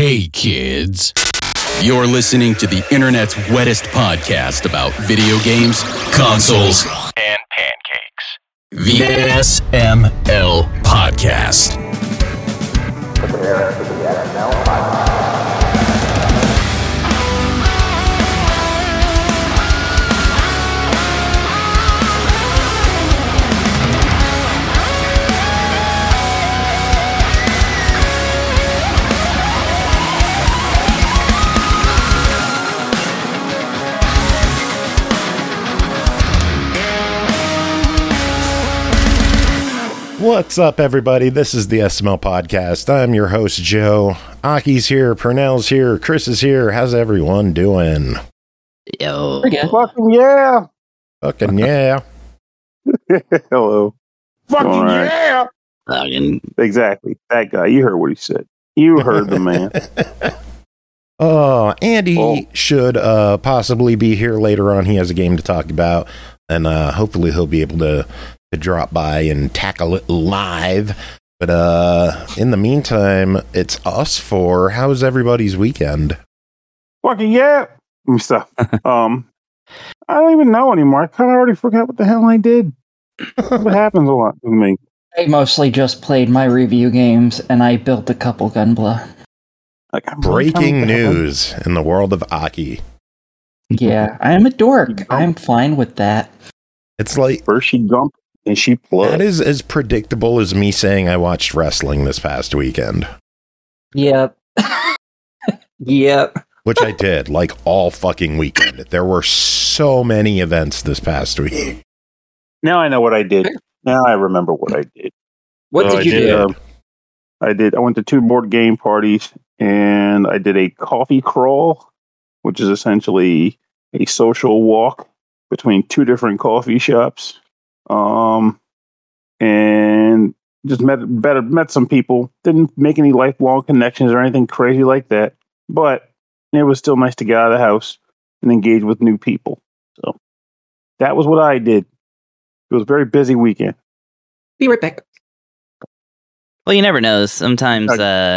Hey kids, you're listening to the internet's wettest podcast about video games, consoles, and pancakes. The SML Podcast. Prepare for the SML Podcast. What's up, everybody? This is the SML Podcast. I'm your host, Joe. Aki's here, Purnell's here, Chris is here. How's everyone doing? Yo. Fucking yeah. Fucking yeah. Hello. Fucking yeah. Exactly. That guy. You heard what he said. You heard the man. Andy should possibly be here later on. He has a game to talk about, and hopefully he'll be able to drop by and tackle it live. But in the meantime, it's us four. How's everybody's weekend? Fucking yeah. Let me stop. I don't even know anymore. I kind of already forgot what the hell I did. What happens a lot with me? I mostly just played my review games, and I built a couple Gunpla. Like, I'm Breaking news in the world of Aki. Yeah, I am a dork. I'm fine with that. It's like first she jumped and she plugged. That is as predictable as me saying I watched wrestling this past weekend. Yep. Yep. Which I did, like all fucking weekend. There were so many events this past week. Now I know what I did. Now I remember what I did. What did you do? I went to 2 board game parties, and I did a coffee crawl, which is essentially a social walk between 2 different coffee shops. And just met some people. Didn't make any lifelong connections or anything crazy like that, but it was still nice to get out of the house and engage with new people. So that was what I did. It was a very busy weekend. Be right back. Well, you never know. Sometimes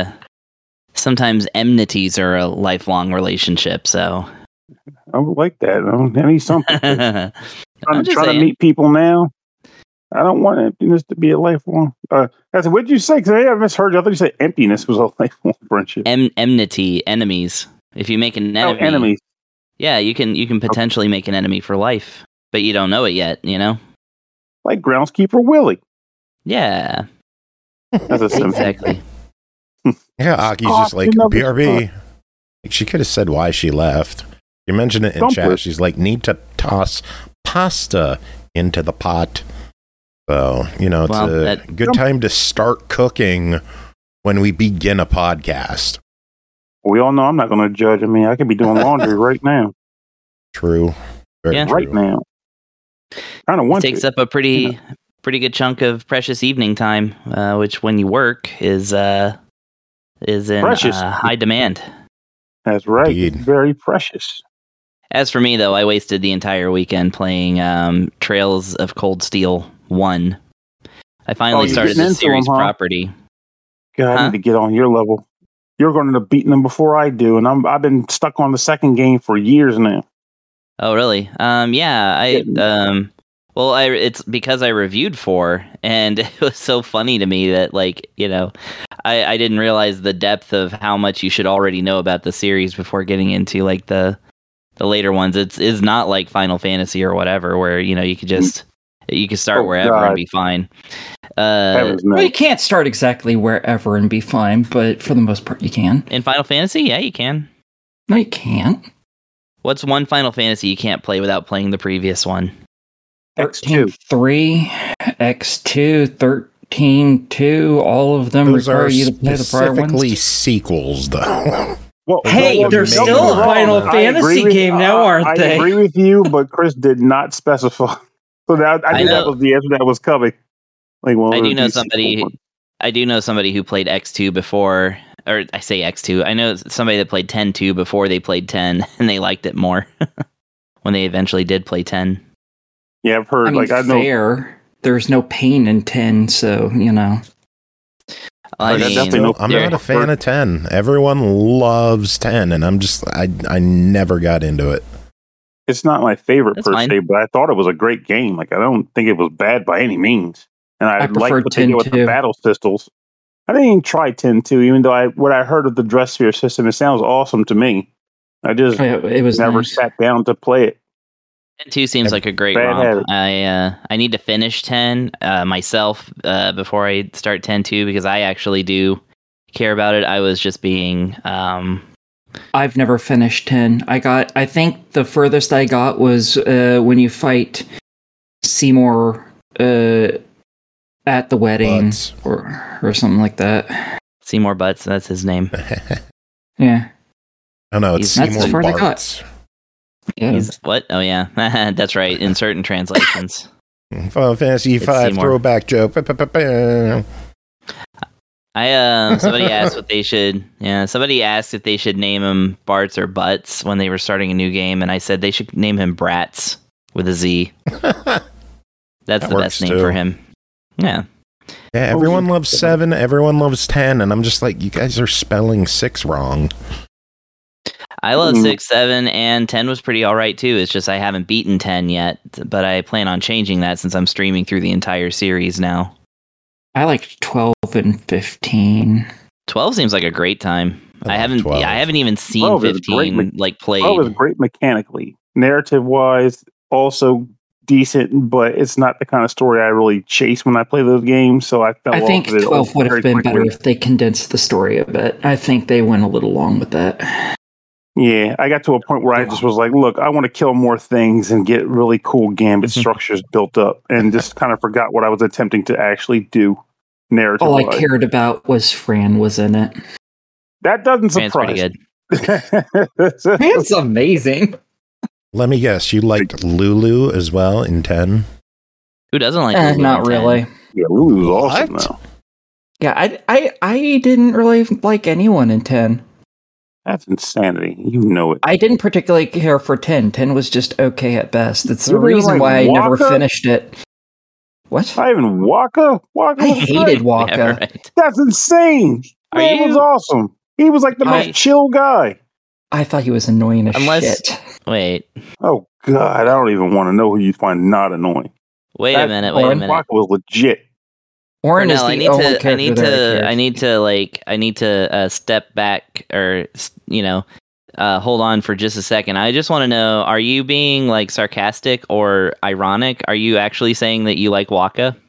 enmities are a lifelong relationship. So I would like that. I need something. I'm trying to meet people now. I don't want emptiness to be a lifelong. I said, what did you say? Because I misheard you. I thought you said emptiness was a lifelong friendship. Enmity, enemies. If you make an enemy, enemies. Yeah, you can potentially make an enemy for life, but you don't know it yet. You know, like Groundskeeper Willie. Yeah, that's a simple. Exactly. Yeah, Aki's just like BRB. Like, she could have said why she left. You mentioned it in chat. She's like, need to toss pasta into the pot. So, it's a good time to start cooking when we begin a podcast. We all know I'm not going to judge. I mean, I could be doing laundry right now. True. Very true. Right now. Kind of want it takes up a pretty good chunk of precious evening time, which when you work is in high demand. That's right. Indeed. It's very precious. As for me, though, I wasted the entire weekend playing Trails of Cold Steel 1. I finally started the series property. God, I need to get on your level. You're going to beat them before I do, and I've been stuck on the second game for years now. Oh, really? It's because I reviewed 4, and it was so funny to me that, I didn't realize the depth of how much you should already know about the series before getting into, the later ones. It's not like Final Fantasy or whatever, where, you could just... You can start wherever and be fine. Well, you can't start exactly wherever and be fine, but for the most part, you can. In Final Fantasy, yeah, you can. No, you can't. What's one Final Fantasy you can't play without playing the previous one? X2. 13.3, X2, 13.2, all of them Those require you to play the prior ones. Specifically sequels, though. Well, there's still a Final Fantasy game now, aren't they? I agree with you, but Chris did not specify. So I knew that was the answer that was coming. I do know somebody who played X2 before, or I say X2. I know somebody that played 10.2 before they played 10, and they liked it more when they eventually did play 10. Yeah, I've heard. I know there's no pain in 10, so I mean, I'm not a fan of 10. Everyone loves 10, and I never got into it. It's not my favorite That's per fine. se, but I thought it was a great game. Like, I don't think it was bad by any means. And I like preferred what they did 10 with too. the battle pistols. I didn't even try 10 2, even though what I heard of the dress sphere system, it sounds awesome to me. I just It was never nice. sat down to play it. 10-2 seems like a great Bad romp. habit. I need to finish 10 myself before I start 10-2 because I actually do care about it. I was just being I've never finished 10. I think the furthest I got was when you fight Seymour at the wedding Butts. or something like that. Seymour Butts. That's his name. Yeah. Oh no, it's That's as Seymour far as I got. Bartz. Yeah. He's what? Oh yeah, that's right. In certain translations. Final Fantasy It's 5 Seymour. throwback joke. Somebody asked what they should. Yeah, somebody asked if they should name him Bartz or Butts when they were starting a new game, and I said they should name him Bratz with a Z. That's That the works best name too. for him. Yeah. Yeah, everyone loves 7, everyone loves 10, and I'm just like, you guys are spelling 6 wrong. I love 6, 7, and 10 was pretty alright too. It's just I haven't beaten 10 yet, but I plan on changing that since I'm streaming through the entire series now. I liked 12 and 15. 12 seems like a great time. I I love haven't 12. I haven't even seen 12 is great 15 like played. 12 is great mechanically. Narrative wise, also decent, but it's not the kind of story I really chase when I play those games. So I fell I off think of it 12 would very have been better quickly. if they condensed the story a bit. I think they went a little long with that. Yeah, I got to a point where I just was like, look, I want to kill more things and get really cool gambit structures built up, and just kind of forgot what I was attempting to actually do narrative All I wise. cared about was Fran was in it. That doesn't Man's pretty surprise good. me. Fran's amazing. Let me guess, you liked Lulu as well in 10? Who doesn't like Lulu Not in 10? really. Yeah, Lulu's awesome What? now. Yeah, I didn't really like anyone in 10. That's insanity. You know it. I didn't particularly care for 10. 10 was just okay at best. It's the You didn't reason like why I never Waka? finished it. What? Not even Waka. Waka I was hated great. Waka. Yeah, right. That's insane. Are Man was you- awesome. He was like the I- most chill guy. I thought he was annoying as Unless- shit. Wait. Oh God, I don't even want to know who you find not annoying. Wait That a minute. Wait a Oren minute. Waka was legit. Orin is Cornell, the only character that I need to step back or hold on for just a second. I just want to know: are you being like sarcastic or ironic? Are you actually saying that you like Waka?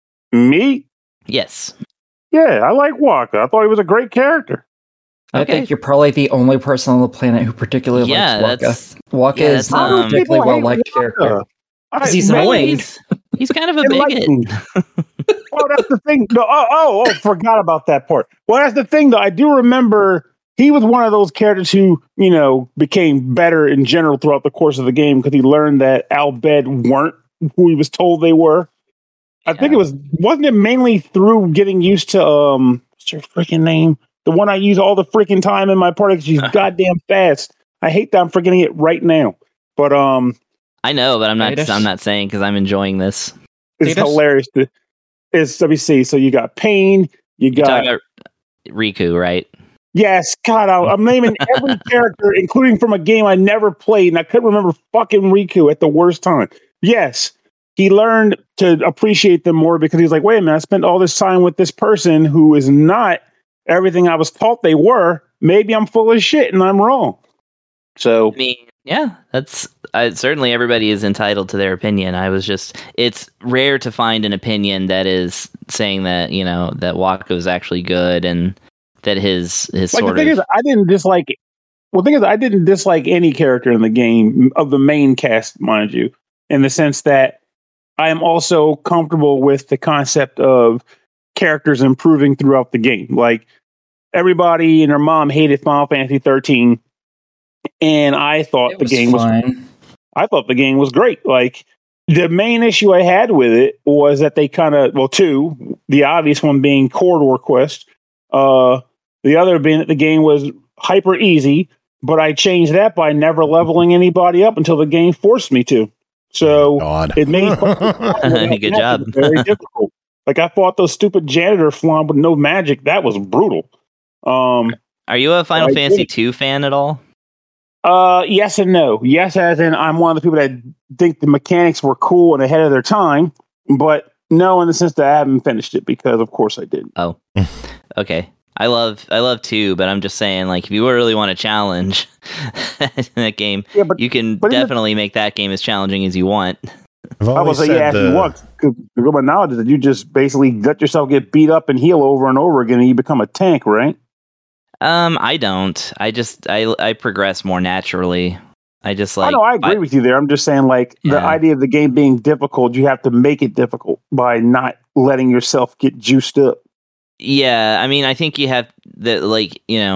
Me? Yes. Yeah, I like Waka. I thought he was a great character. I Okay. think you're probably the only person on the planet who particularly Yeah, likes Waka. that's Waka yeah, is that's, not a um, particularly People hate well-liked Waka. character. Because he's man, annoying. he's kind of a enlighten bigot. me. Oh, that's the thing. No, forgot about that part. Well, that's the thing, though. I do remember he was one of those characters who, became better in general throughout the course of the game because he learned that Al Bhed weren't who he was told they were. I think wasn't it mainly through getting used to what's her freaking name? The one I use all the freaking time in my party because she's goddamn fast. I hate that I'm forgetting it right now. But I know, but I'm Titus? not saying because I'm enjoying this. it's Titus? hilarious. Let me see. So you got Pain, you You're got talking about Riku, right? yes, God, I'm naming every character, including from a game I never played, and I couldn't remember fucking Riku at the worst time. Yes, he learned to appreciate them more because he's like, wait a minute, I spent all this time with this person who is not everything I was taught they were. Maybe I'm full of shit and I'm wrong. So I mean, yeah, that's certainly everybody is entitled to their opinion. It's rare to find an opinion that is saying that, that Waka is actually good and that his like sort the thing of. is, I didn't dislike. Well, the thing is, I didn't dislike any character in the game of the main cast, mind you, in the sense that I am also comfortable with the concept of characters improving throughout the game. Like everybody and their mom hated Final Fantasy 13, and I thought It the was game was. fine. I thought the game was great. Like the main issue I had with it was that they kind of two. The obvious one being corridor quest. The other being that the game was hyper easy, but I changed that by never leveling anybody up until the game forced me to. So God. it made Good job. very difficult. Like, I fought those stupid janitor flan with no magic. That was brutal. Are you a Final Fantasy II fan at all? Yes and no. Yes, as in I'm one of the people that think the mechanics were cool and ahead of their time, but no, in the sense that I haven't finished it because, of course, I didn't. Oh, okay. I love 2, but I'm just saying, like, if you really want a challenge in that game, you can definitely make that game as challenging as you want. I would say, if you want, because my knowledge is that you just basically let yourself get beat up and heal over and over again, and you become a tank, right? I don't. I progress more naturally. I just like. I agree with you there. I'm just saying, like, the idea of the game being difficult, you have to make it difficult by not letting yourself get juiced up. Yeah, I mean, I think you have the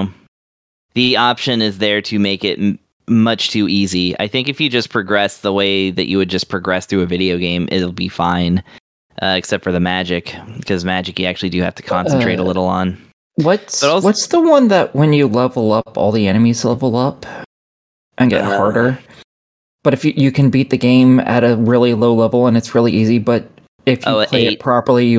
the option is there to make it much too easy. I think if you just progress the way that you would just progress through a video game, it'll be fine, except for the magic, because magic you actually do have to concentrate a little on. What's the one that when you level up, all the enemies level up and get harder? But if you can beat the game at a really low level and it's really easy, but if you play it properly,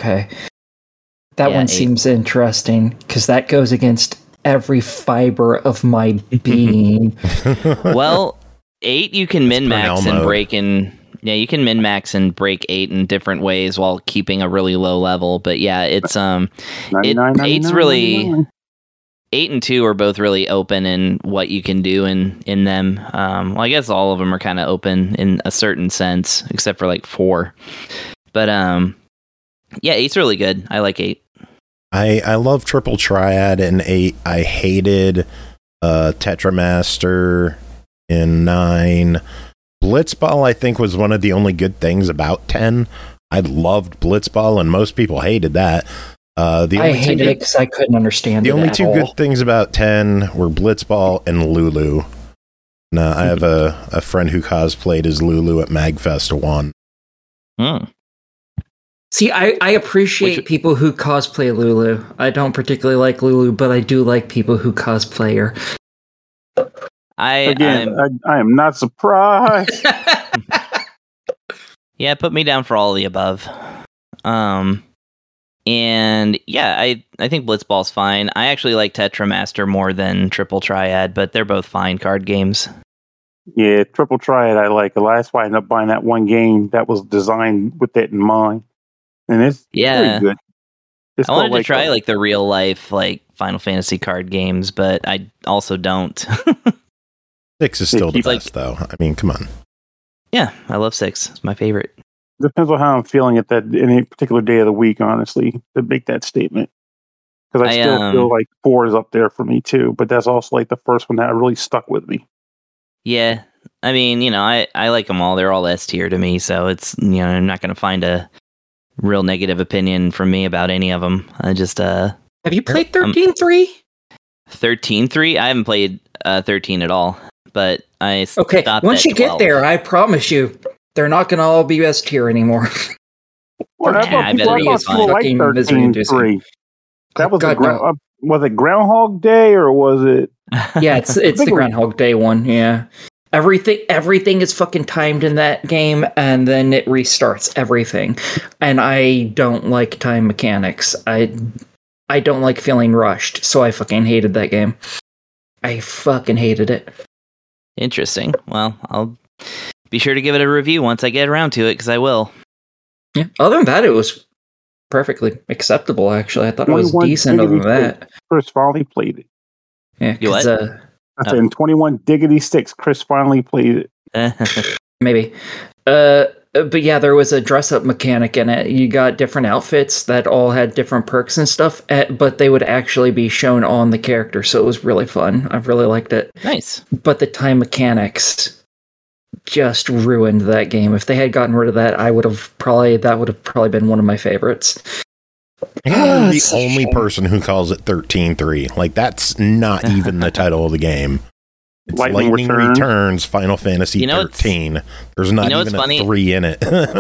that one 8 seems interesting because that goes against every fiber of my being. Well, 8 you can min-max and break in. Yeah, you can min-max and break 8 in different ways while keeping a really low level. But yeah, it's 8's really 8 and 2 are both really open in what you can do in them. Well, I guess all of them are kind of open in a certain sense, except for like 4. But yeah, 8's really good. I like 8. I love Triple Triad in 8. I hated Tetramaster in 9. Blitzball, I think, was one of the only good things about 10. I loved Blitzball, and most people hated that. I hated it because I couldn't understand it. The only two good things about 10 were Blitzball and Lulu. Now, I have a friend who cosplayed as Lulu at MagFest 1. See, I appreciate people who cosplay Lulu. I don't particularly like Lulu, but I do like people who cosplay her. I am not surprised. Yeah, put me down for all of the above. And yeah, I think Blitzball's fine. I actually like Tetramaster more than Triple Triad, but they're both fine card games. Yeah, Triple Triad I like. That's why I ended up buying that one game that was designed with that in mind. And it's pretty good. I wanted to try like the real life like Final Fantasy card games, but I also don't. 6 is still the best, though. I mean, come on. Yeah, I love 6. It's my favorite. Depends on how I'm feeling at that any particular day of the week, honestly, to make that statement. Because I still feel like 4 is up there for me too, but that's also like the first one that really stuck with me. Yeah, I mean, I like them all. They're all S tier to me, so it's I'm not going to find a real negative opinion from me about any of them. I just have you played 13.3? 13.3? I haven't played 13 at all. But I once you get there, I promise you, they're not going to all be S tier anymore. Well, I bet it's fine. Like 13.3. That was was it Groundhog Day or was it? Yeah, it's the Groundhog Day one. Yeah, everything is fucking timed in that game, and then it restarts everything. And I don't like time mechanics. I don't like feeling rushed, so I fucking hated that game. I fucking hated it. Interesting. Well, I'll be sure to give it a review once I get around to it, because I will. Yeah. Other than that, it was perfectly acceptable, actually. I thought it was decent other than that. Chris finally played it. Yeah. You what? I said in 21 Diggity Sticks, Chris finally played it. Maybe. But yeah, there was a dress-up mechanic in it. You got different outfits that all had different perks and stuff, but they would actually be shown on the character, so it was really fun. I really liked it. Nice. But the time mechanics just ruined that game. If they had gotten rid of that, that would have probably been one of my favorites. You're the only person who calls it 13.3. Like, that's not even the title of the game. It's Lightning Returns Final Fantasy 13. There's not even a 3 in it.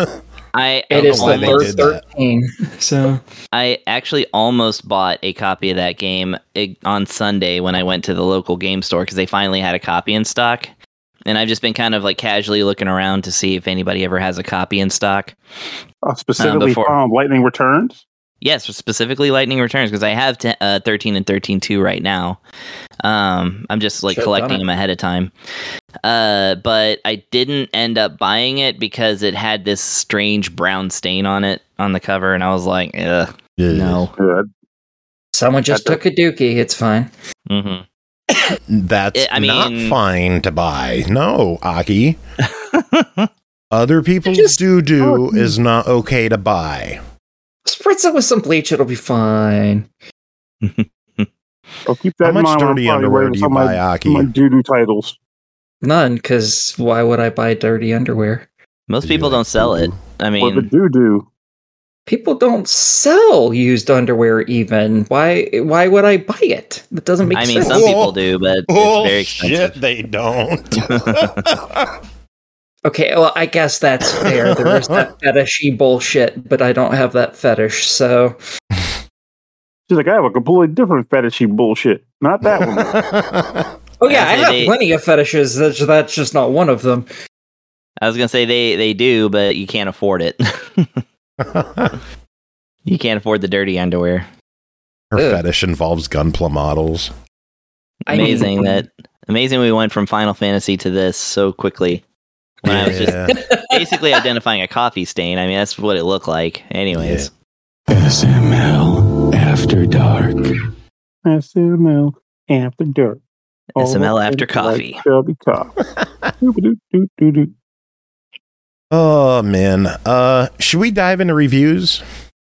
It is the first 13. So I actually almost bought a copy of that game on Sunday when I went to the local game store because they finally had a copy in stock. And I've just been kind of like casually looking around to see if anybody ever has a copy in stock. Specifically Lightning Returns? Yes, specifically Lightning Returns, because I have 13 and 13-2 right now. I'm just like collecting them ahead of time. But I didn't end up buying it because it had this strange brown stain on it on the cover, and I was like, ugh, no. Good. Someone just took a dookie. It's fine. Mm-hmm. That's not fine to buy. No, Aki. Other people's doo-doo is not okay to buy. Spritz it with some bleach, it'll be fine. I'll keep that in mind. How much dirty underwear do you buy, Aki? My doo-doo titles. None, because why would I buy dirty underwear? Most people don't sell it. I mean, or the doo-doo. People don't sell used underwear even. Why would I buy it? That doesn't make sense. I mean, some people do, but it's very expensive. Shit, they don't. Okay, well, I guess that's fair. There is that fetishy bullshit, but I don't have that fetish, so... She's like, I have a completely different fetishy bullshit. Not that one. Oh yeah, I have plenty of fetishes. That's just not one of them. I was going to say they do, but you can't afford it. You can't afford the dirty underwear. Her fetish involves Gunpla models. Amazing we went from Final Fantasy to this so quickly. When I was just basically identifying a coffee stain. I mean, that's what it looked like. Anyways. SML After Dark. SML After Dark. SML After Coffee. Oh, man. Should we dive into reviews?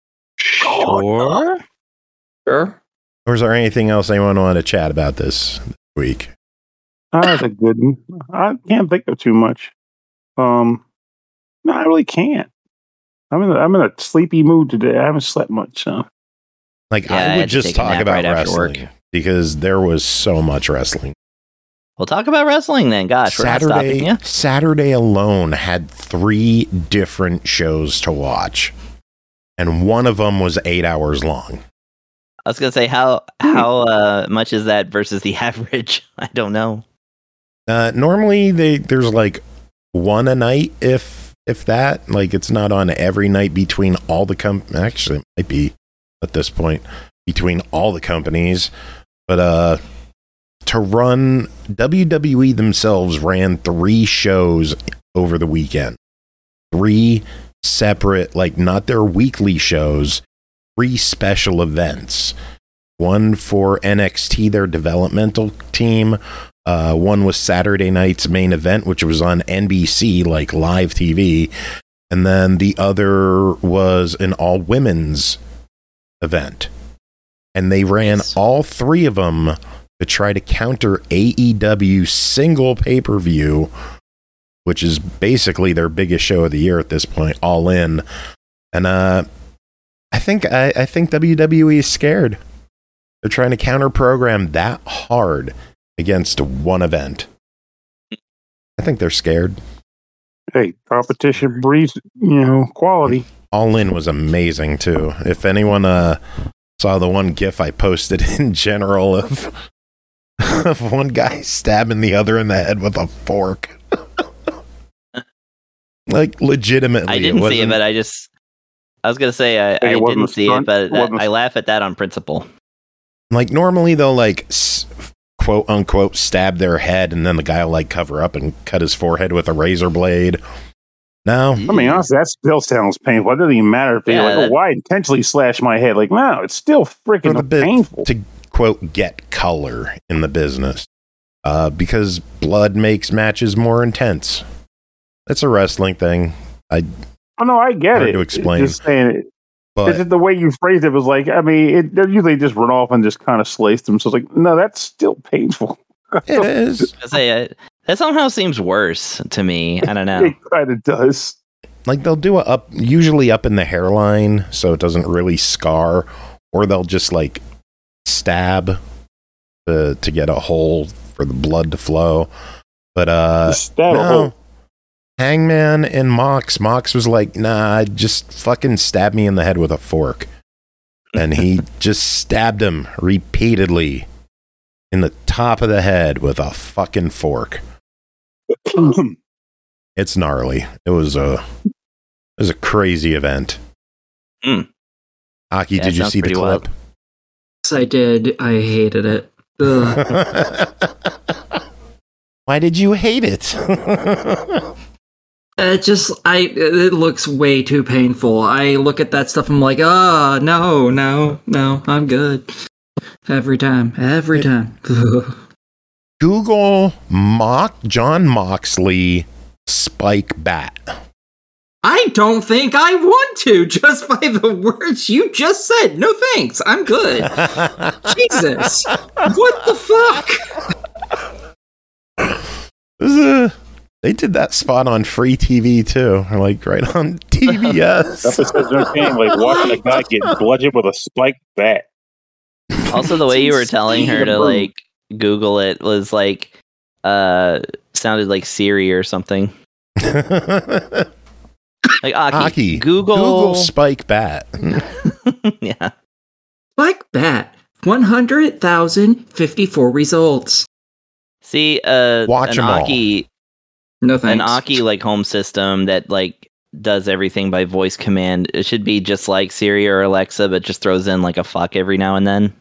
Sure. Sure. Or is there anything else anyone want to chat about this week? That's a good one. I can't think of too much. No, I really can't. I'm in a sleepy mood today. I haven't slept much, so. I would just talk about wrestling because there was so much wrestling. We'll talk about wrestling then. Gosh, we're not stopping you. Saturday alone had 3 different shows to watch, and one of them was 8 hours long. I was gonna say how much is that versus the average? I don't know. Normally there's like one a night, if that. Like, it's not on every night between all the actually it might be at this point between all the companies, but to run, WWE themselves ran 3 shows over the weekend. 3 separate, like, not their weekly shows, 3 special events. One for NXT, their developmental team. One was Saturday night's main event, which was on NBC, like live TV. And then the other was an all-women's event. And they ran all 3 of them to try to counter AEW's single pay-per-view, which is basically their biggest show of the year at this point, All In. And I think WWE is scared. They're trying to counter-program that hard against one event. I think they're scared. Hey, competition breeds, quality. All In was amazing, too. If anyone saw the one GIF I posted in general of one guy stabbing the other in the head with a fork. Like, legitimately. I didn't see it, but I was going to say I didn't see it, but I laugh at that on principle. Like, normally they'll, like, quote unquote, stab their head, and then the guy will, like, cover up and cut his forehead with a razor blade. No. I mean, honestly, that still sounds painful. It doesn't even matter if they're like, why intentionally slash my head? Like, no, it's still freaking painful. To, quote, get color in the business. Because blood makes matches more intense. It's a wrestling thing. I get it. To explain. Just saying it. But it's the way you phrased it was like, I mean, they usually just run off and just kind of slice them. So it's like, no, that's still painful. It is. I say that somehow seems worse to me. I don't know. It kind of does. Like, they'll do it usually up in the hairline, so it doesn't really scar, or they'll just, like, stab to get a hole for the blood to flow. But no. Hangman and Mox was like, nah, just fucking stab me in the head with a fork. And he just stabbed him repeatedly in the top of the head with a fucking fork. It's gnarly. It was a crazy event. Aki, did you see the clip? Yes, I did. I hated it. Why did you hate it? It looks way too painful. I look at that stuff, I'm like, no, I'm good. Every time. Google John Moxley Spike Bat. I don't think I want to, just by the words you just said. No thanks, I'm good. Jesus. What the fuck? They did that spot on free TV too, or like right on TBS. That's what says entertaining, like watching a guy get bludgeoned with a spiked bat. Also, the way you were telling her to like Google it was like sounded like Siri or something. Like Aki, Google Spike Bat. Yeah. Spike Bat. 100,054 results. See, watch them Aki. No thanks. An Aki like home system that like does everything by voice command. It should be just like Siri or Alexa, but just throws in like a fuck every now and then.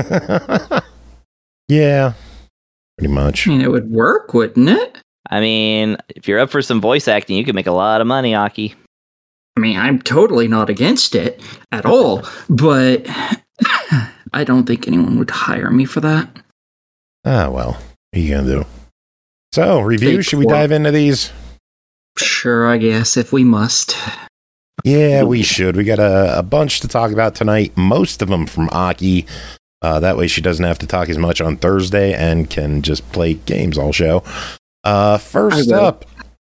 Yeah, pretty much. I mean, it would work, wouldn't it? I mean, if you're up for some voice acting, you could make a lot of money, Aki. I mean, I'm totally not against it at all, but I don't think anyone would hire me for that. Ah, well, what are you gonna do? So, review, should we dive into these? Sure, I guess, if we must. Yeah, we should. We got a bunch to talk about tonight, most of them from Aki. That way she doesn't have to talk as much on Thursday and can just play games all show. First up,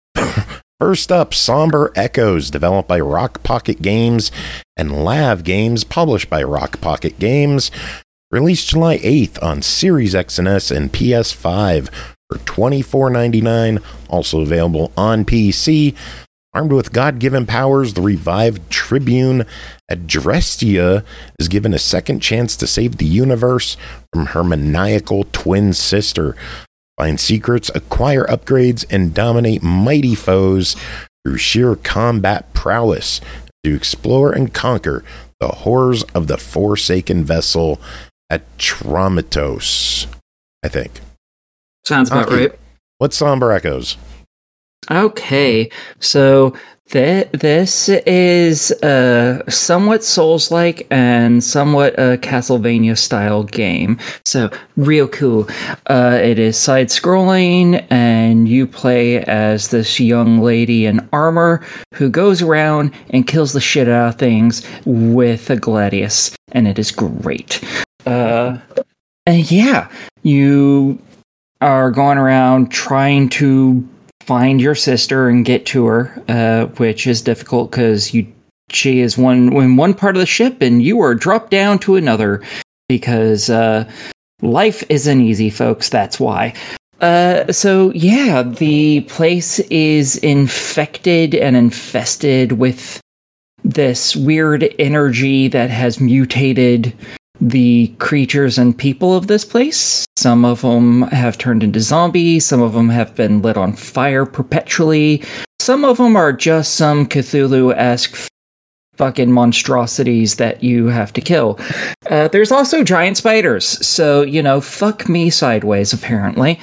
Somber Echoes, developed by Rock Pocket Games, and Lav Games, published by Rock Pocket Games. Released July 8th on Series X and S and PS5 for $24.99. Also available on PC. Armed with God-given powers, the revived Tribune Adrestia is given a second chance to save the universe from her maniacal twin sister. Find secrets, acquire upgrades, and dominate mighty foes through sheer combat prowess to explore and conquer the horrors of the Forsaken vessel Atramitos, I think. Sounds about right. What's Somber Echoes? Okay, so this is somewhat Souls-like and somewhat a Castlevania-style game. So, real cool. It is side-scrolling, and you play as this young lady in armor who goes around and kills the shit out of things with a gladius, and it is great. And yeah, you are going around trying to find your sister and get to her, which is difficult because she is in one part of the ship and you are dropped down to another because life isn't easy, folks. That's why. So yeah, the place is infected and infested with this weird energy that has mutated the creatures and people of this place. Some of them have turned into zombies, some of them have been lit on fire perpetually, some of them are just some Cthulhu-esque fucking monstrosities that you have to kill. There's also giant spiders, so, fuck me sideways, apparently.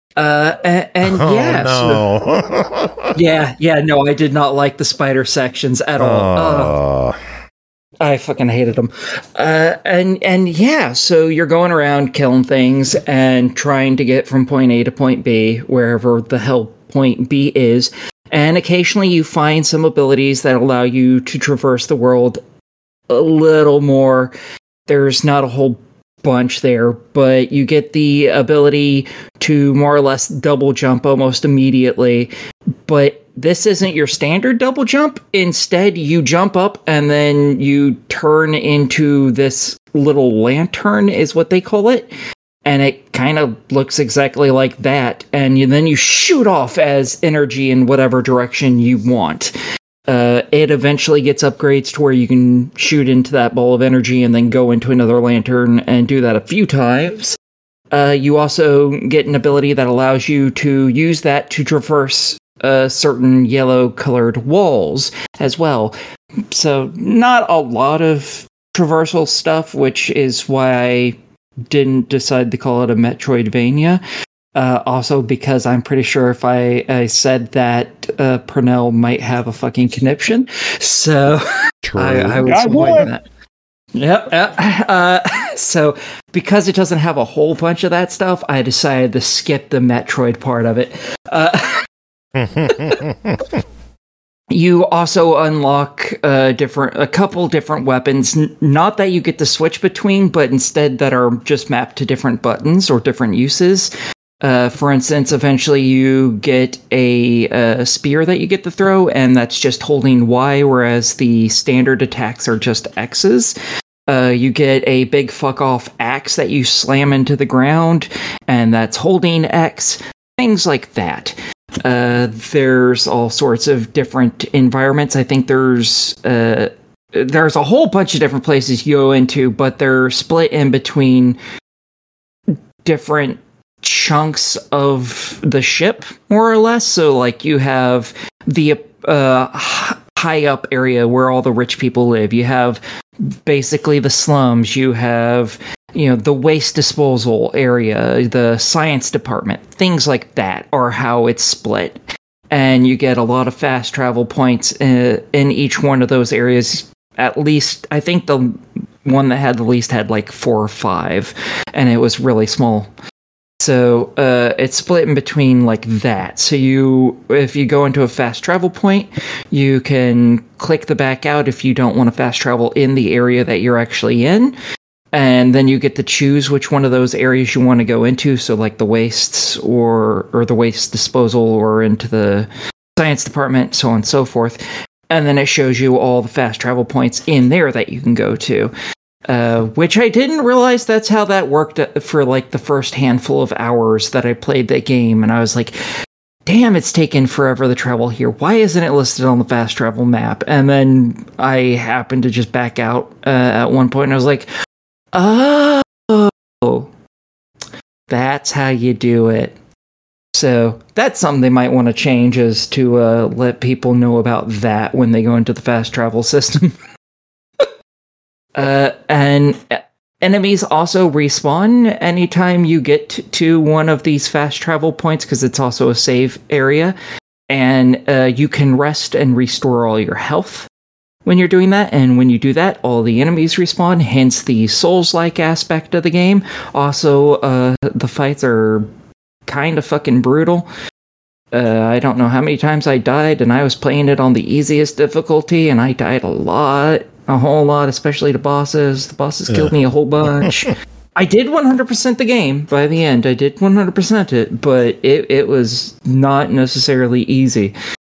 No, I did not like the spider sections at all. I fucking hated them. So you're going around killing things and trying to get from point A to point B, wherever the hell point B is. And occasionally you find some abilities that allow you to traverse the world a little more. There's not a whole bunch there, but you get the ability to more or less double jump almost immediately. But this isn't your standard double jump. Instead, you jump up and then you turn into this little lantern, is what they call it. And it kind of looks exactly like that. And then you shoot off as energy in whatever direction you want. It eventually gets upgrades to where you can shoot into that ball of energy and then go into another lantern and do that a few times. You also get an ability that allows you to use that to traverse certain yellow-colored walls as well. So not a lot of traversal stuff, which is why I didn't decide to call it a Metroidvania. Also because I'm pretty sure if I said that, Pernell might have a fucking conniption. So I was avoiding that. Yep. So because it doesn't have a whole bunch of that stuff, I decided to skip the Metroid part of it. You also unlock a couple different weapons. Not that you get to switch between, but instead that are just mapped to different buttons or different uses. For instance, eventually you get a spear that you get to throw, and that's just holding Y, whereas the standard attacks are just X's. You get a big fuck off axe that you slam into the ground, and that's holding X. Things like that. There's all sorts of different environments. I think there's a whole bunch of different places you go into, but they're split in between different chunks of the ship, more or less. So, like, you have the high up area where all the rich people live. You have basically the slums. You have, the waste disposal area, the science department. Things like that are how it's split. And you get a lot of fast travel points in each one of those areas. At least, I think the one that had the least had like 4 or 5, and it was really small. So it's split in between like that. So if you go into a fast travel point, you can click the back out if you don't want to fast travel in the area that you're actually in. And then you get to choose which one of those areas you want to go into. So like the wastes or the waste disposal or into the science department, so on and so forth. And then it shows you all the fast travel points in there that you can go to. Which I didn't realize that's how that worked for like the first handful of hours that I played that game. And I was like, damn, it's taken forever to travel here. Why isn't it listed on the fast travel map? And then I happened to just back out at one point and I was like, oh, that's how you do it. So that's something they might want to change, is to let people know about that when they go into the fast travel system. And enemies also respawn anytime you get to one of these fast travel points, because it's also a save area. And you can rest and restore all your health when you're doing that. And when you do that, all the enemies respawn, hence the Souls-like aspect of the game. Also, the fights are kind of fucking brutal. I don't know how many times I died, and I was playing it on the easiest difficulty, and I died a whole lot, especially to bosses. The bosses killed me a whole bunch. I did 100% the game by the end. I did 100% it, but it was not necessarily easy.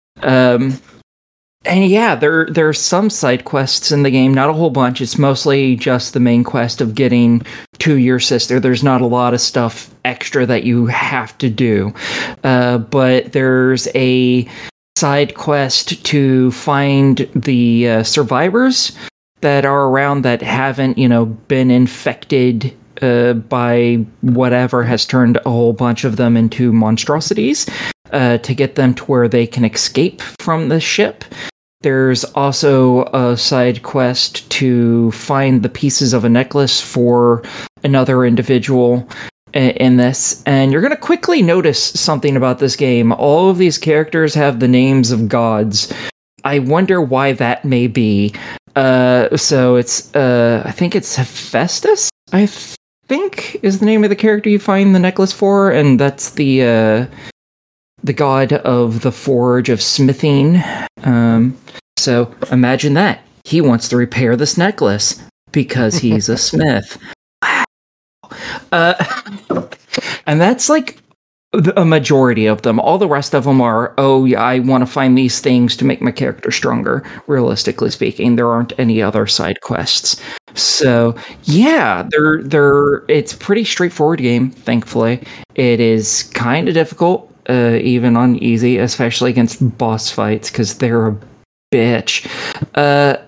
And yeah, there are some side quests in the game, not a whole bunch. It's mostly just the main quest of getting to your sister. There's not a lot of stuff extra that you have to do. But there's a side quest to find the survivors that are around that haven't, been infected by whatever has turned a whole bunch of them into monstrosities, to get them to where they can escape from the ship. There's also a side quest to find the pieces of a necklace for another individual in this. And you're going to quickly notice something about this game. All of these characters have the names of gods. I wonder why that may be. So it's, I think it's Hephaestus, I think, is the name of the character you find the necklace for. And that's the god of the forge of smithing. So imagine that. He wants to repair this necklace because he's a smith. Wow. And that's like a majority of them. All the rest of them are, I want to find these things to make my character stronger. Realistically speaking, there aren't any other side quests. So yeah, it's a pretty straightforward game, thankfully. It is kind of difficult, even on easy, especially against boss fights, because they're a bitch.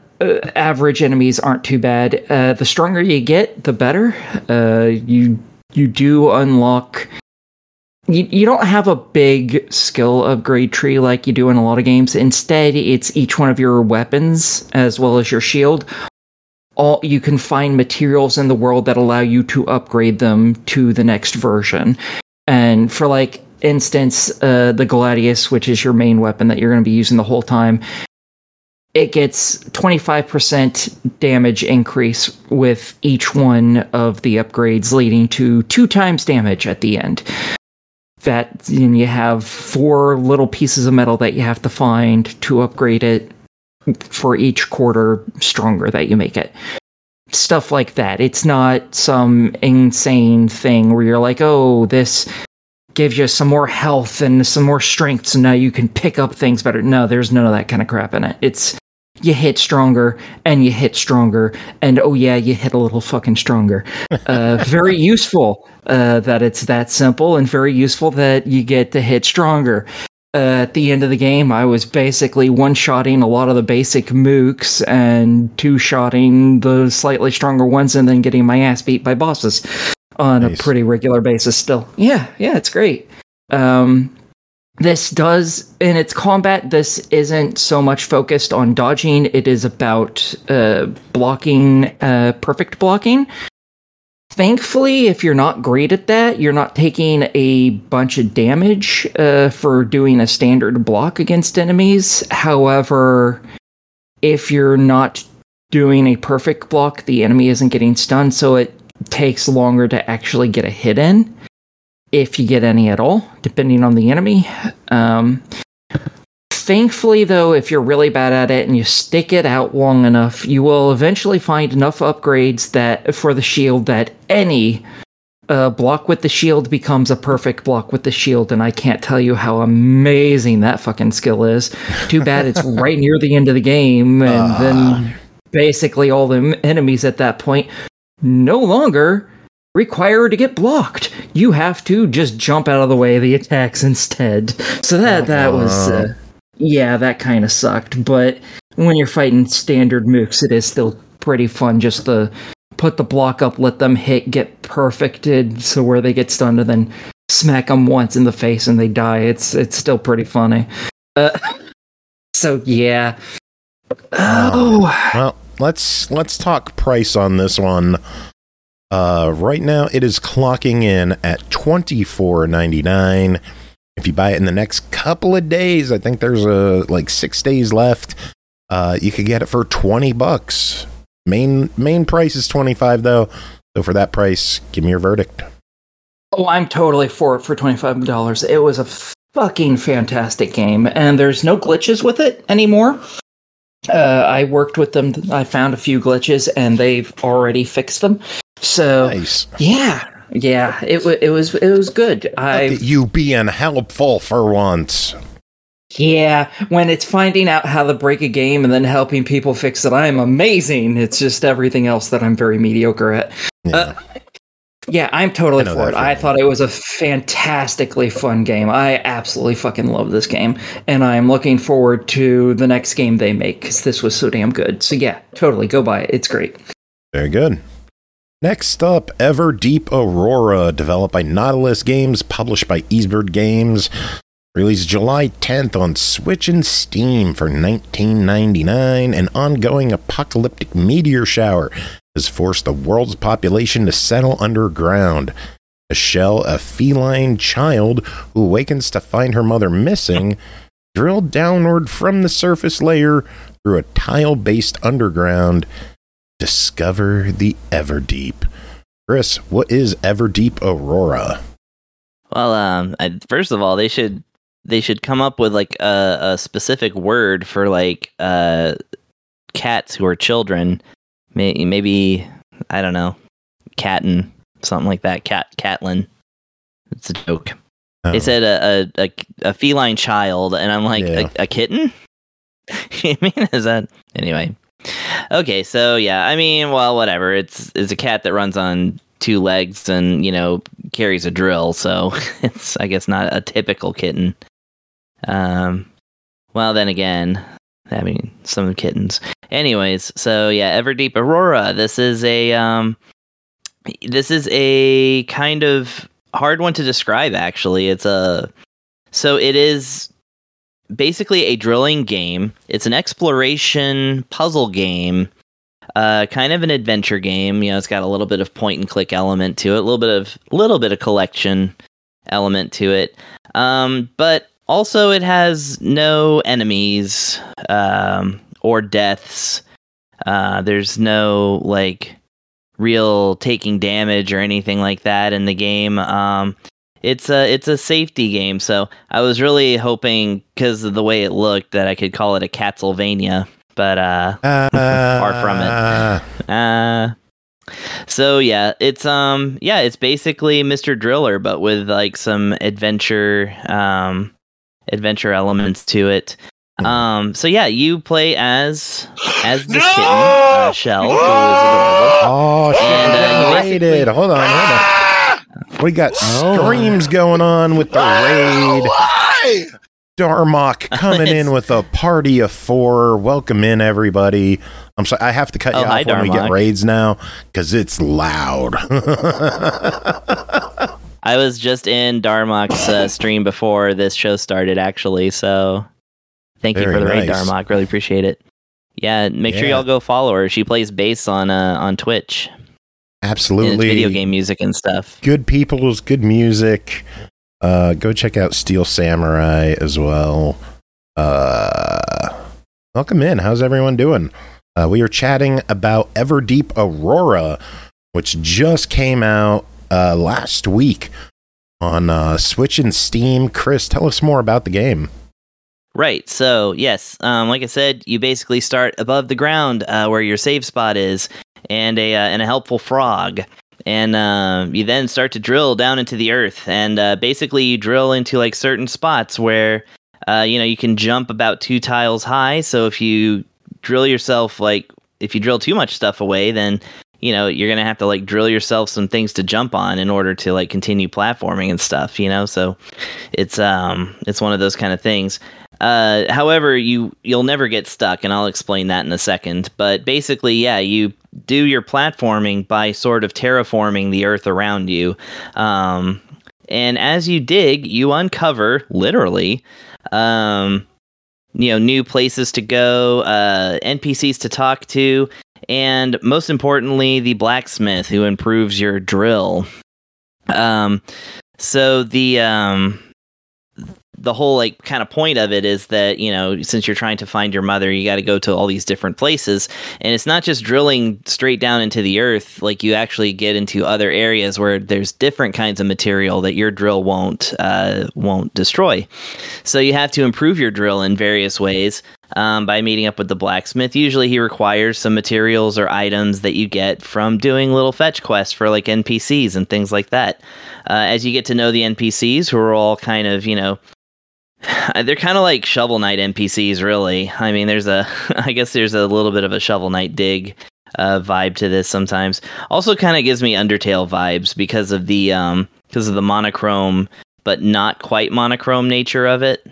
Average enemies aren't too bad. The stronger you get, the better. You you do unlock. You don't have a big skill upgrade tree like you do in a lot of games. Instead, it's each one of your weapons as well as your shield. You can find materials in the world that allow you to upgrade them to the next version. And for like instance, the Gladius, which is your main weapon that you're going to be using the whole time, it gets 25% damage increase with each one of the upgrades, leading to 2 times damage at the end. That, and you have 4 little pieces of metal that you have to find to upgrade it for each quarter stronger that you make it. Stuff like that. It's not some insane thing where you're like, oh, this gives you some more health and some more strength, so now you can pick up things better. No, there's none of that kind of crap in it. It's you hit stronger, and you hit stronger, and oh yeah, you hit a little fucking stronger. Very useful that it's that simple, and very useful that you get to hit stronger. At the end of the game, I was basically one-shotting a lot of the basic mooks and two-shotting the slightly stronger ones, and then getting my ass beat by bosses on a pretty regular basis still. Yeah, it's great. This does, in its combat, this isn't so much focused on dodging. It is about blocking, perfect blocking. Thankfully, if you're not great at that, you're not taking a bunch of damage for doing a standard block against enemies. However, if you're not doing a perfect block, the enemy isn't getting stunned, so it takes longer to actually get a hit in. If you get any at all, depending on the enemy. Thankfully, though, if you're really bad at it and you stick it out long enough, you will eventually find enough upgrades that for the shield that any block with the shield becomes a perfect block with the shield, and I can't tell you how amazing that fucking skill is. Too bad it's right near the end of the game, and then basically all the enemies at that point no longer require to get blocked. You have to just jump out of the way of the attacks instead. So that was that kind of sucked. But when you're fighting standard mooks, it is still pretty fun just to put the block up, let them hit, get perfected, so where they get stunned, and then smack them once in the face and they die. It's still pretty funny. So yeah. Well, let's talk price on this one. Right now, it is clocking in at $24.99. If you buy it in the next couple of days, I think there's like 6 days left. You could get it for $20. Main price is $25 though. So for that price, give me your verdict. Oh, I'm totally for it for $25. It was a fucking fantastic game, and there's no glitches with it anymore. I worked with them. I found a few glitches, and they've already fixed them. So nice. Yeah, it was good. Look at you being helpful for once. Yeah, when it's finding out how to break a game and then helping people fix it, I'm amazing. It's just everything else that I'm very mediocre at. Yeah, I'm totally for it. I thought it was a fantastically fun game. I absolutely fucking love this game, and I'm looking forward to the next game they make, because this was so damn good. So yeah, totally go buy it. It's great. Very good. Next up, Everdeep Aurora, developed by Nautilus Games, published by Eastbird Games, released July 10th on Switch and Steam for $19.99. An ongoing apocalyptic meteor shower has forced the world's population to settle underground. Michelle, a feline child who awakens to find her mother missing, drilled downward from the surface layer through a tile-based underground. Discover the Everdeep. Chris, what is Everdeep Aurora? Well, first of all, they should come up with like a specific word for like cats who are children. Maybe I don't know, Catten, something like that. Catlin. It's a joke. Oh. They said a feline child, and I'm like, a kitten. I mean, is that anyway? Okay, so yeah, I mean, well, whatever. It's a cat that runs on 2 legs and, carries a drill, so it's, I guess, not a typical kitten. Well, then again, I mean, some kittens. Anyways, so yeah, Everdeep Aurora. This is a This is a kind of hard one to describe, actually. It is basically a drilling game. It's an exploration puzzle game, kind of an adventure game. It's got a little bit of point and click element to it, a little bit of collection element to it. But also it has no enemies or deaths. There's no like real taking damage or anything like that in the game. It's a safety game, so I was really hoping, because of the way it looked, that I could call it a Castlevania, but far from it. So yeah, it's basically Mr. Driller, but with like some adventure elements to it. So yeah, you play as this kitten, Shell, who is adorable. Oh shit! And, raided. Hold on. We got streams going on with the raid. Darmok coming in with a party of 4. Welcome in, everybody. I'm sorry, I have to cut you off when we get raids now because it's loud. I was just in Darmok's stream before this show started, actually, so thank you for the raid, Darmok. Really appreciate it. Yeah, make sure y'all go follow her. She plays bass on Twitch. Absolutely. And it's video game music and stuff. Good people's good music. Go check out Steel Samurai as well. Welcome in. How's everyone doing? We are chatting about Everdeep Aurora, which just came out last week on Switch and Steam. Chris, tell us more about the game. Right. So, yes, like I said, you basically start above the ground where your save spot is, and a helpful frog. And you then start to drill down into the earth, and basically you drill into like certain spots where you can jump about 2 tiles high. So if you drill yourself, like if you drill too much stuff away, then you're gonna have to like drill yourself some things to jump on in order to like continue platforming and stuff. So it's one of those kind of things. However, you'll never get stuck, and I'll explain that in a second. But basically, yeah, you do your platforming by sort of terraforming the earth around you. And as you dig, you uncover, literally, new places to go, NPCs to talk to, and most importantly, the blacksmith who improves your drill. So the whole like kind of point of it is that, since you're trying to find your mother, you got to go to all these different places, and it's not just drilling straight down into the earth. Like you actually get into other areas where there's different kinds of material that your drill won't destroy. So you have to improve your drill in various ways by meeting up with the blacksmith. Usually he requires some materials or items that you get from doing little fetch quests for like NPCs and things like that. As you get to know the NPCs, who are all kind of, they're kind of like Shovel Knight NPCs, really. I mean, I guess there's a little bit of a Shovel Knight dig vibe to this sometimes. Also kind of gives me Undertale vibes because of the monochrome, but not quite monochrome nature of it.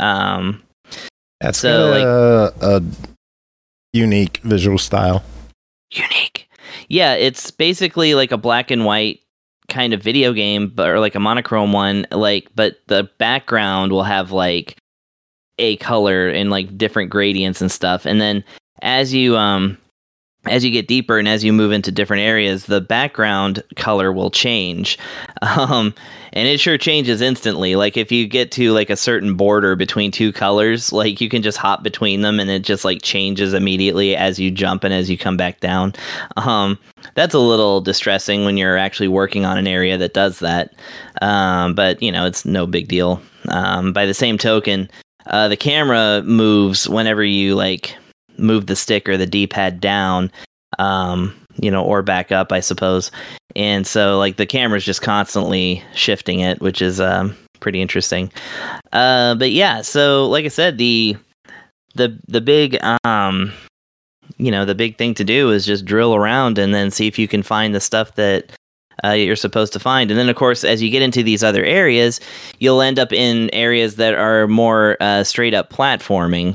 That's so a unique visual style. Unique. Yeah, it's basically like a black and white kind of video game, or like a monochrome one, but the background will have like a color and like different gradients and stuff. And then as you get deeper and as you move into different areas, the background color will change. And it sure changes instantly. Like if you get to like a certain border between 2 colors, like you can just hop between them and it just like changes immediately as you jump and as you come back down. That's a little distressing when you're actually working on an area that does that. But it's no big deal. By the same token, the camera moves whenever you like move the stick or the D-pad down, or back up, I suppose. And so like the camera's just constantly shifting it, which is pretty interesting. But yeah, so like I said, the big the big thing to do is just drill around and then see if you can find the stuff that you're supposed to find. And then, of course, as you get into these other areas, you'll end up in areas that are more straight up platforming.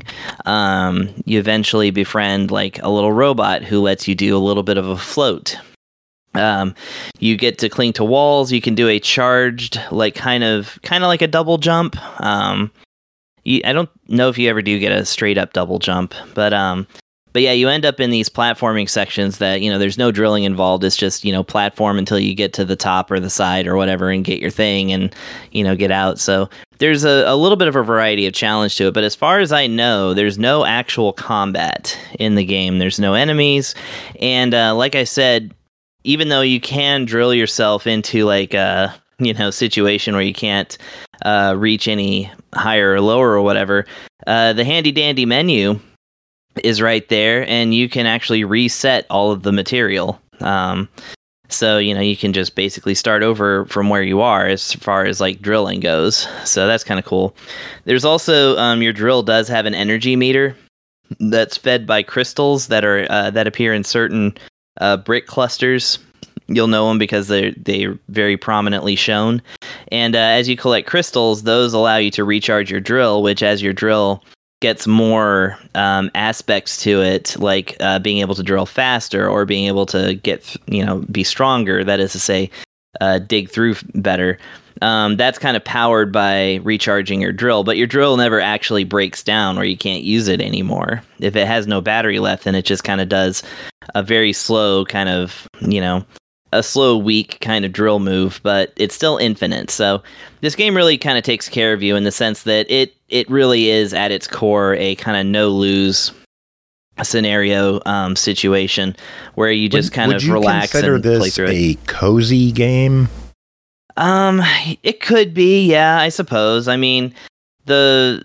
You eventually befriend like a little robot who lets you do a little bit of a float. You get to cling to walls. You can do a charged, like kind of like a double jump. I don't know if you ever do get a straight up double jump, but yeah, you end up in these platforming sections that, there's no drilling involved. It's just, platform until you get to the top or the side or whatever and get your thing and, get out. So there's a little bit of a variety of challenge to it. But as far as I know, there's no actual combat in the game. There's no enemies. And like I said, even though you can drill yourself into like a, situation where you can't reach any higher or lower or whatever, the handy dandy menu is right there, and you can actually reset all of the material. So, you can just basically start over from where you are as far as like drilling goes. So that's kind of cool. There's also, your drill does have an energy meter that's fed by crystals that are that appear in certain brick clusters. You'll know them because they're very prominently shown. And as you collect crystals, those allow you to recharge your drill, which as your drill gets more aspects to it, like being able to drill faster or being able to get, be stronger. That is to say, dig through better. That's kind of powered by recharging your drill, but your drill never actually breaks down or you can't use it anymore. If it has no battery left, then it just kind of does a very slow kind of, a slow, weak kind of drill move, but it's still infinite. So this game really kind of takes care of you in the sense that it really is at its core a kind of no-lose scenario situation where you just kind of relax and play through it. Would you consider this a cozy game? It could be, yeah, I suppose. I mean, cozy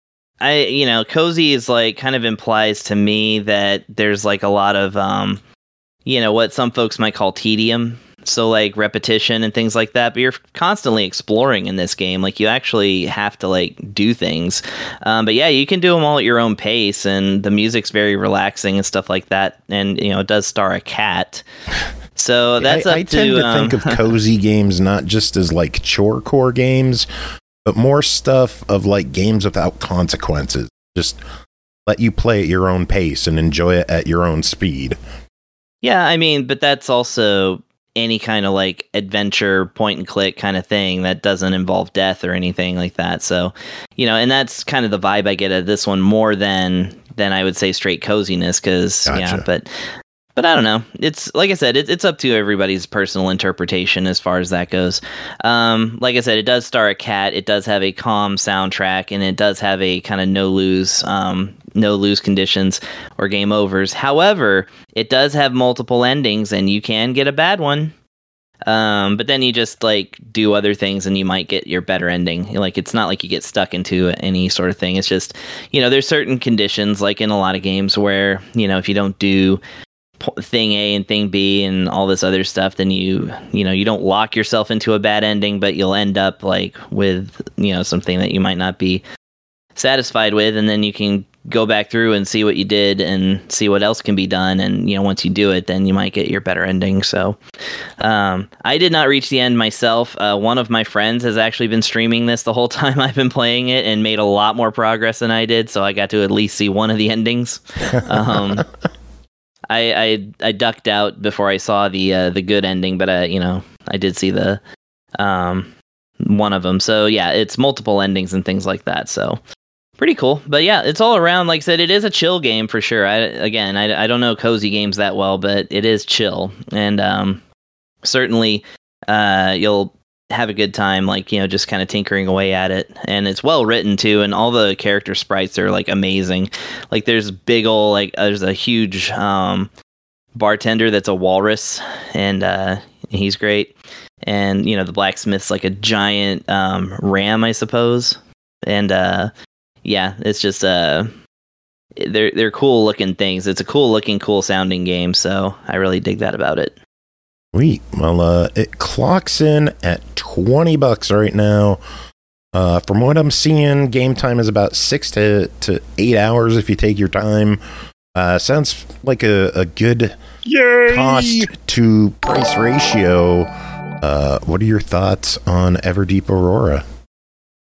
is like kind of implies to me that there's like a lot of what some folks might call tedium, so like repetition and things like that, but you're constantly exploring in this game. Like you actually have to like do things, but yeah, you can do them all at your own pace, and the music's very relaxing and stuff like that, and it does star a cat, so that's I tend to think of cozy games not just as like chore core games, but more stuff of like games without consequences, just let you play at your own pace and enjoy it at your own speed. Yeah, I mean, but that's also any kind of like adventure point and click kind of thing that doesn't involve death or anything like that. So, and that's kind of the vibe I get at this one more than I would say straight coziness. Cause gotcha. Yeah, but I don't know. It's like I said, it's up to everybody's personal interpretation as far as that goes. Like I said, it does star a cat. It does have a calm soundtrack, and it does have a kind of no lose conditions or game overs. However, it does have multiple endings, and you can get a bad one. But then you just like do other things, and you might get your better ending. Like it's not like you get stuck into any sort of thing. It's just there's certain conditions, like in a lot of games, where if you don't do thing A and thing B and all this other stuff, then you don't lock yourself into a bad ending, but you'll end up like with something that you might not be satisfied with, and then you can go back through and see what you did and see what else can be done, and once you do it, then you might get your better ending. So I did not reach the end myself. One of my friends has actually been streaming this the whole time I've been playing it and made a lot more progress than I did, so I got to at least see one of the endings. I ducked out before I saw the good ending, but I did see the one of them. So yeah, it's multiple endings and things like that. So pretty cool. But yeah, it's all around. Like I said, it is a chill game for sure. I don't know cozy games that well, but it is chill, and certainly you'll have a good time, like just kind of tinkering away at it. And it's well written too, and all the character sprites are like amazing. Like there's big old there's a huge bartender that's a walrus, and he's great. And the blacksmith's like a giant ram, I suppose. And yeah, it's just they're cool looking things. It's a cool looking, cool sounding game, so I really dig that about it. Sweet. Well, it clocks in at $20 right now. From what I'm seeing, game time is about 6 to 8 hours if you take your time. Sounds like a good cost to price ratio. What are your thoughts on Everdeep Aurora?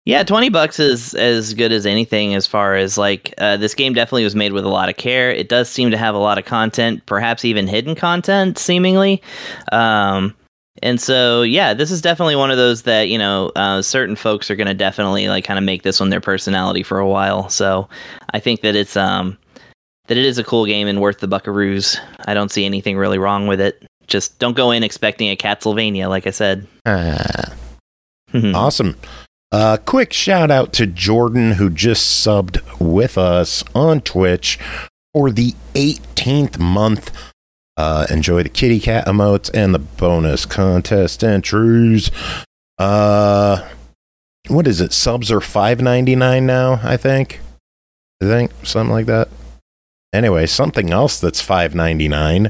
Yeah, $20 is as good as anything as far as like this game definitely was made with a lot of care. It does seem to have a lot of content, perhaps even hidden content, seemingly. And so, yeah, this is definitely one of those that, you know, certain folks are going to definitely like kind of make this one their personality for a while. So I think that it's that it is a cool game and worth the buckaroos. I don't see anything really wrong with it. Just don't go in expecting a Castlevania, like I said. Awesome. Quick shout out to Jordan, who just subbed with us on Twitch for the 18th month. Enjoy the kitty cat emotes and the bonus contest entries. What is it? Subs are $5.99 now, I think. Something like that. Anyway, something else that's $5.99.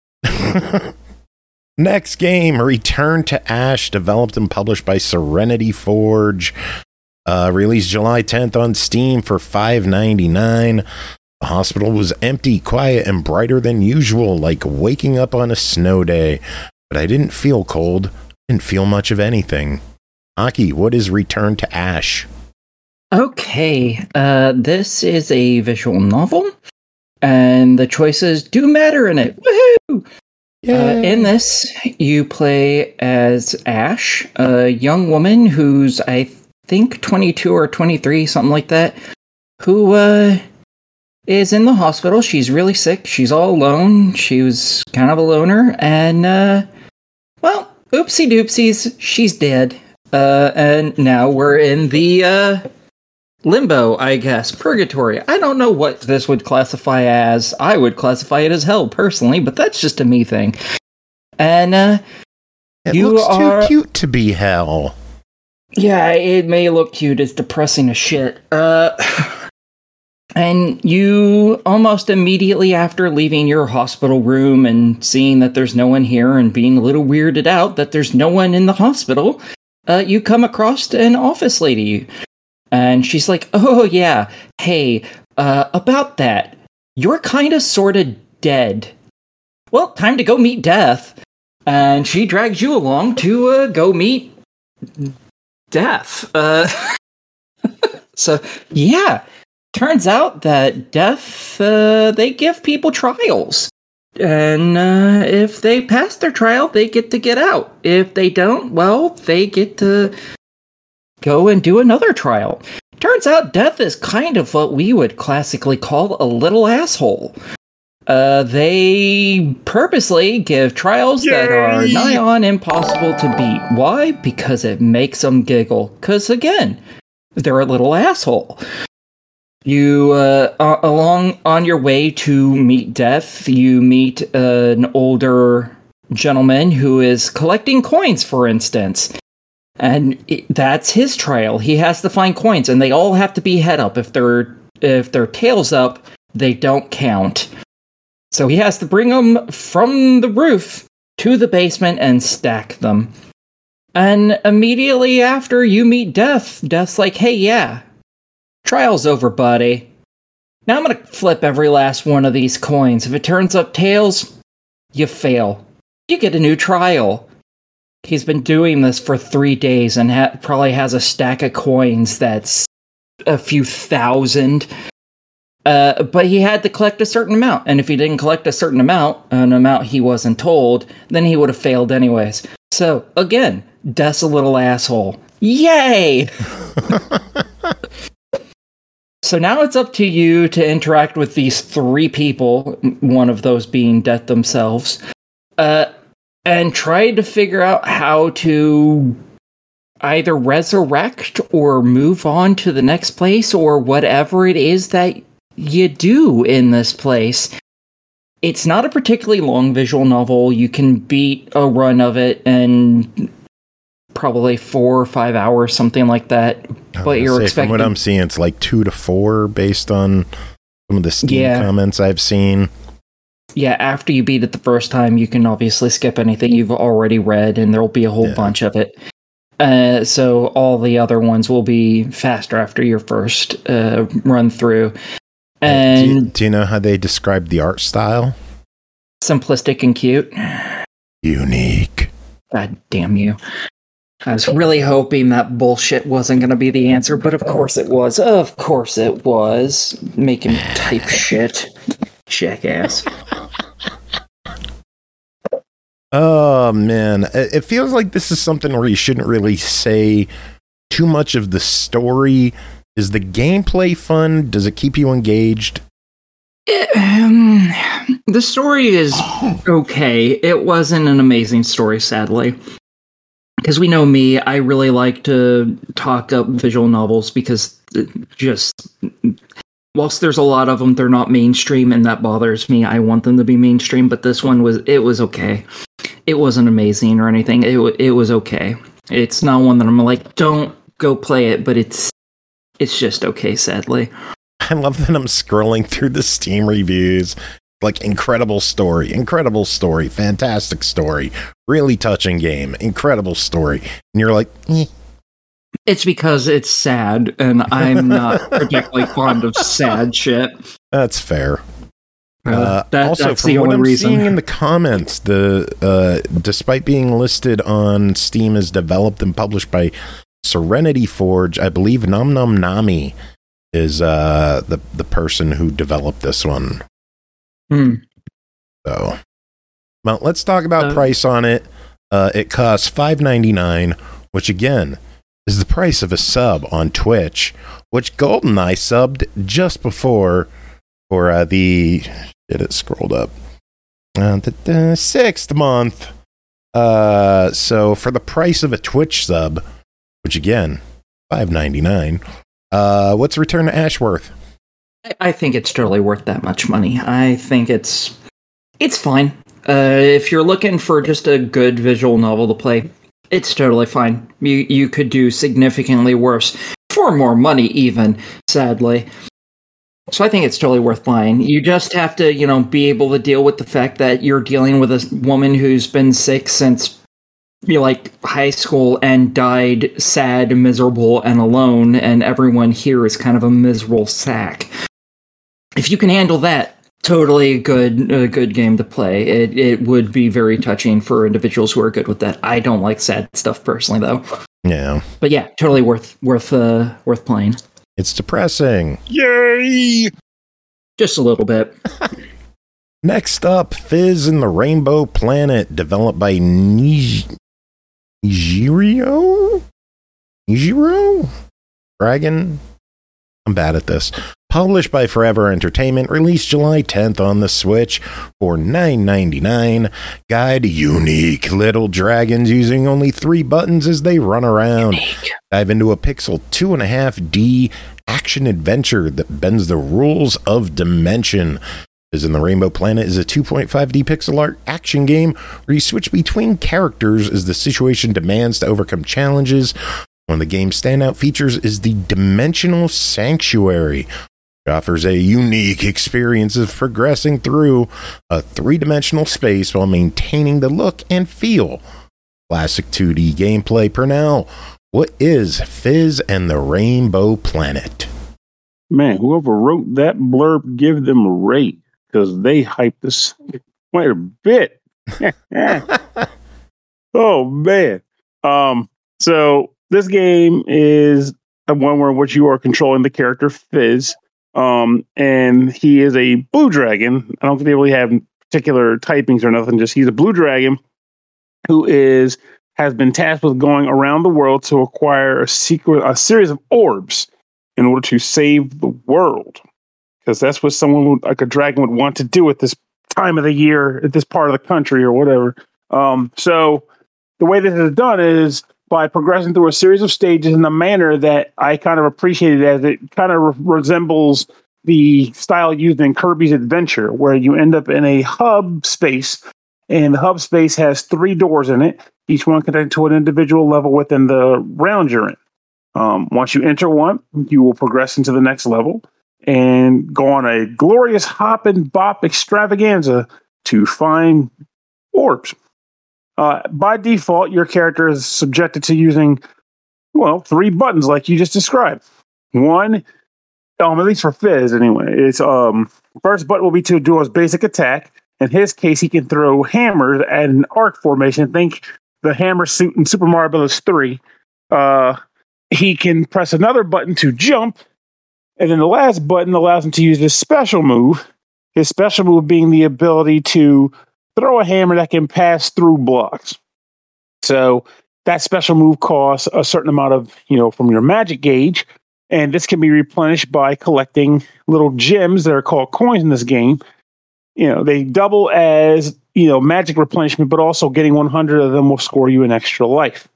Next game, Return to Ash, developed and published by Serenity Forge. Released July 10th on Steam for $5.99. The hospital was empty, quiet, and brighter than usual, like waking up on a snow day. But I didn't feel cold. Didn't feel much of anything. Aki, what is Return to Ash? Okay, this is a visual novel, and the choices do matter in it. Woohoo! In this, you play as Ash, a young woman who's, I think, 22 or 23, something like that, who is in the hospital. She's really sick. She's all alone. She was kind of a loner, and, well, oopsie doopsies, she's dead. And now we're in the, limbo, I guess. Purgatory. I don't know what this would classify as. I would classify it as hell, personally, but that's just a me thing. And, it looks too cute to be hell. Yeah, it may look cute. It's depressing as shit. And you, almost immediately after leaving your hospital room and seeing that there's no one here and being a little weirded out that there's no one in the hospital, you come across an office lady. And she's like, oh, yeah, hey, about that, you're kind of sort of dead. Well, time to go meet Death. And she drags you along to go meet Death. So, yeah, turns out that Death, they give people trials. And if they pass their trial, they get to get out. If they don't, well, they get to go and do another trial. Turns out Death is kind of what we would classically call a little asshole. They purposely give trials that are nigh on impossible to beat. Why? Because it makes them giggle. Because, again, they're a little asshole. You, along on your way to meet Death, you meet an older gentleman who is collecting coins, for instance. And that's his trial. He has to find coins, and they all have to be head up. If they're tails up, they don't count. So he has to bring them from the roof to the basement and stack them. And immediately after you meet Death, Death's like, hey, yeah, trial's over, buddy. Now I'm gonna flip every last one of these coins. If it turns up tails, you fail. You get a new trial. He's been doing this for 3 days and probably has a stack of coins that's a few thousand. But he had to collect a certain amount. And if he didn't collect a certain amount, an amount he wasn't told, then he would have failed anyways. So, again, Death's a little asshole. Yay! So now it's up to you to interact with these 3 people, one of those being Death themselves, and try to figure out how to either resurrect or move on to the next place or whatever it is that you do in this place. It's not a particularly long visual novel. You can beat a run of it in probably 4 or 5 hours, something like that. But you're expecting... From what I'm seeing, it's like 2 to 4 based on some of the Steam comments I've seen. Yeah, after you beat it the first time, you can obviously skip anything you've already read, and there'll be a whole bunch of it. So all the other ones will be faster after your first run through. And do you know how they describe the art style? Simplistic and cute. Unique. God damn you. I was really hoping that bullshit wasn't going to be the answer, but of course it was. Of course it was. Making me type shit. Jackass. Oh, man. It feels like this is something where you shouldn't really say too much of the story. Is the gameplay fun? Does it keep you engaged? The story is okay. It wasn't an amazing story, sadly. Because we know me, I really like to talk up visual novels because whilst there's a lot of them, they're not mainstream, and that bothers me. I want them to be mainstream, but this one was okay. It wasn't amazing or anything. It was okay. It's not one that I'm like, don't go play it, but it's just okay, sadly. I love that I'm scrolling through the Steam reviews. Like, incredible story, fantastic story, really touching game, incredible story. And you're like, eh. It's because it's sad, and I'm not particularly fond of sad shit. That's fair. Also, that's from the what only I'm reason. seeing in the comments, despite being listed on Steam as developed and published by Serenity Forge, I believe Nom Nom Nami is the person who developed this one. So, well, let's talk about price on it. It costs $5.99, which again is the price of a sub on Twitch, which GoldenEye subbed just before for the scrolled up the 6th month. So for the price of a Twitch sub, which again $5.99, what's Return to Ash worth? I think it's totally worth that much money. I think it's fine. If you're looking for just a good visual novel to play, it's totally fine. You could do significantly worse for more money, even, sadly. So I think it's totally worth buying. You just have to, be able to deal with the fact that you're dealing with a woman who's been sick since high school and died sad, miserable, and alone, and everyone here is kind of a miserable sack. If you can handle that, totally a good game to play. It would be very touching for individuals who are good with that. I don't like sad stuff personally, though. Yeah, but yeah, totally worth playing. It's depressing. Yay! Just a little bit. Next up, Fizz and the Rainbow Planet, developed by Nijiro Dragon. I'm bad at this. Published by Forever Entertainment, released July 10th on the Switch for $9.99. Guide unique little dragons using only 3 buttons as they run around. Unique. Dive into a pixel 2.5D action adventure that bends the rules of dimension. Fizz in the Rainbow Planet is a 2.5D pixel art action game where you switch between characters as the situation demands to overcome challenges. One of the game's standout features is the Dimensional Sanctuary. It offers a unique experience of progressing through a 3-dimensional space while maintaining the look and feel. Classic 2D gameplay. Pernell, what is Fizz and the Rainbow Planet? Man, whoever wrote that blurb, give them a rate, because they hyped this quite a bit. Oh, man. So this game is one where which you are controlling the character Fizz. And he is a blue dragon. I don't think they really have particular typings or nothing. Just he's a blue dragon who has been tasked with going around the world to acquire a series of orbs in order to save the world. Because that's what someone like a dragon would want to do at this time of the year, at this part of the country or whatever. So the way this is done is by progressing through a series of stages in a manner that I kind of appreciated, as it kind of resembles the style used in Kirby's Adventure, where you end up in a hub space, and the hub space has 3 doors in it, each one connected to an individual level within the round you're in. Once you enter one, you will progress into the next level and go on a glorious hop and bop extravaganza to find orbs. By default, your character is subjected to using, 3 buttons like you just described. One, at least for Fizz anyway, it's first button will be to do his basic attack. In his case, he can throw hammers at an arc formation. Think the hammer suit in Super Mario Bros. 3, he can press another button to jump, and then the last button allows him to use his special move. His special move being the ability to throw a hammer that can pass through blocks. So that special move costs a certain amount of, from your magic gauge, and this can be replenished by collecting little gems that are called coins in this game. They double as, magic replenishment, but also getting 100 of them will score you an extra life.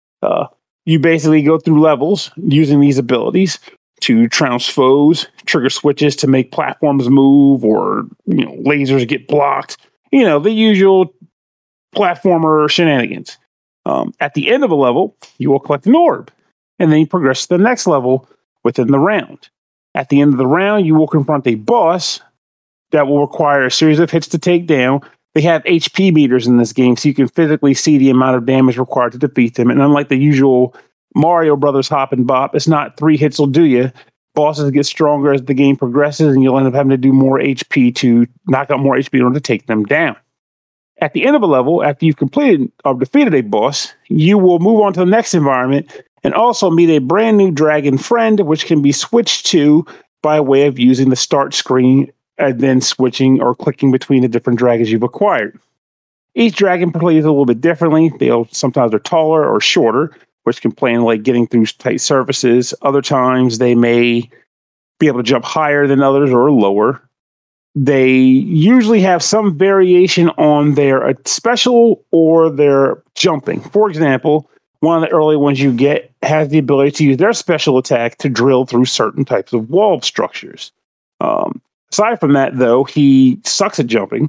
You basically go through levels using these abilities to trounce foes, trigger switches to make platforms move, or, lasers get blocked. The usual platformer shenanigans. At the end of a level, you will collect an orb, and then you progress to the next level within the round. At the end of the round, you will confront a boss that will require a series of hits to take down. They have HP meters in this game, so you can physically see the amount of damage required to defeat them. And unlike the usual Mario Brothers hop and bop, it's not 3 hits will do you. Bosses get stronger as the game progresses, and you'll end up having to do more HP to knock out more HP in order to take them down. At the end of a level, after you've completed or defeated a boss, you will move on to the next environment and also meet a brand new dragon friend, which can be switched to by way of using the start screen and then switching or clicking between the different dragons you've acquired. Each dragon plays a little bit differently. Sometimes they're taller or shorter, which can play in like getting through tight surfaces. Other times they may be able to jump higher than others or lower. They usually have some variation on their special or their jumping. For example, one of the early ones you get has the ability to use their special attack to drill through certain types of wall structures. Aside from that, though, he sucks at jumping,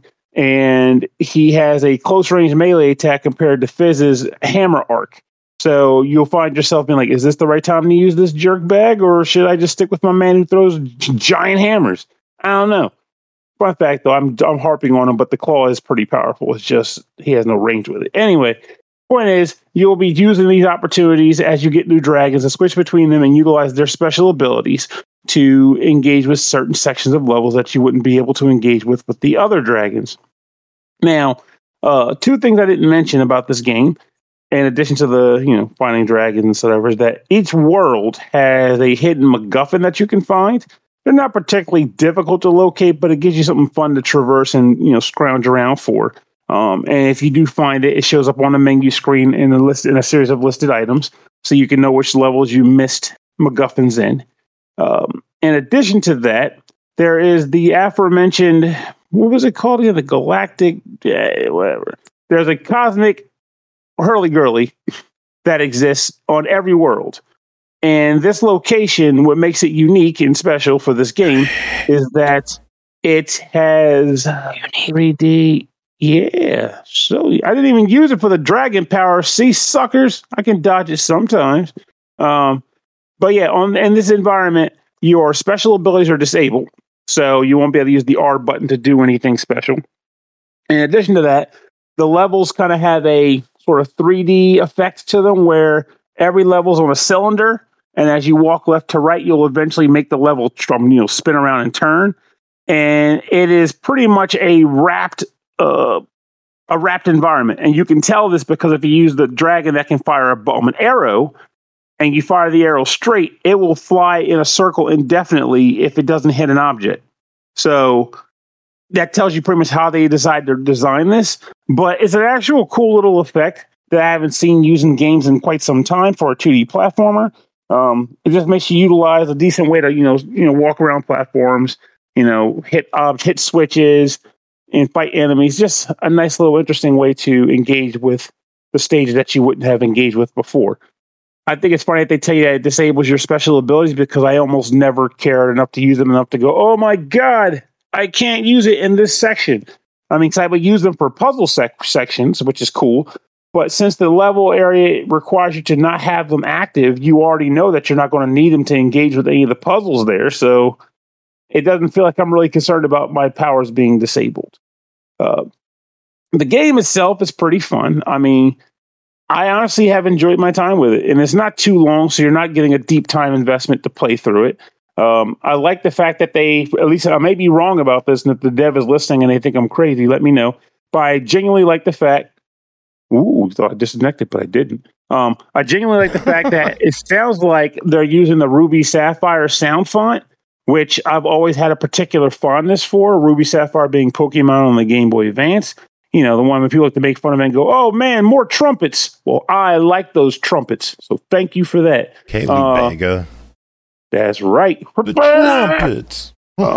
and he has a close-range melee attack compared to Fizz's hammer arc. So you'll find yourself being like, is this the right time to use this jerk bag, or should I just stick with my man who throws giant hammers? I don't know. Fun fact, though, I'm harping on him, but the claw is pretty powerful. It's just he has no range with it. Anyway, point is, you'll be using these opportunities as you get new dragons and switch between them and utilize their special abilities to engage with certain sections of levels that you wouldn't be able to engage with the other dragons. Now, 2 things I didn't mention about this game, in addition to the, finding dragons and whatever, is that each world has a hidden MacGuffin that you can find. They're not particularly difficult to locate, but it gives you something fun to traverse and, scrounge around for. And if you do find it, it shows up on the menu screen in a series of listed items, so you can know which levels you missed MacGuffins in. In addition to that, there is the aforementioned, what was it called again? The galactic, whatever. There's a cosmic hurly-gurly that exists on every world. And this location, what makes it unique and special for this game is that it has 3D. Yeah. So I didn't even use it for the dragon power. See, suckers, I can dodge it sometimes. But yeah, in this environment, your special abilities are disabled. So you won't be able to use the R button to do anything special. In addition to that, the levels kind of have a sort of 3D effect to them where every level's on a cylinder. And as you walk left to right, you'll eventually make the level spin around and turn. And it is pretty much a wrapped environment. And you can tell this because if you use the dragon that can fire an arrow, and you fire the arrow straight, it will fly in a circle indefinitely if it doesn't hit an object. So that tells you pretty much how they decide to design this. But it's an actual cool little effect that I haven't seen used in games in quite some time for a 2D platformer. It just makes you utilize a decent way to walk around platforms, hit switches and fight enemies. Just a nice little interesting way to engage with the stage that you wouldn't have engaged with before. I think it's funny that they tell you that it disables your special abilities because I almost never cared enough to use them enough to go, oh my God, I can't use it in this section. I mean, I would use them for puzzle sections, which is cool. But since the level area requires you to not have them active, you already know that you're not going to need them to engage with any of the puzzles there. So it doesn't feel like I'm really concerned about my powers being disabled. The game itself is pretty fun. I mean, I honestly have enjoyed my time with it, and it's not too long, so you're not getting a deep time investment to play through it. I like the fact that at least I may be wrong about this, and if the dev is listening and they think I'm crazy, let me know. But I genuinely like the fact Ooh, thought I disconnected, but I didn't. I genuinely like the fact that it sounds like they're using the Ruby Sapphire sound font, which I've always had a particular fondness for. Ruby Sapphire being Pokemon on the Game Boy Advance. You know, the one that people like to make fun of and go, "Oh man, more trumpets." Well, I like those trumpets, so thank you for that. Kaylee Vega. That's right. The trumpets.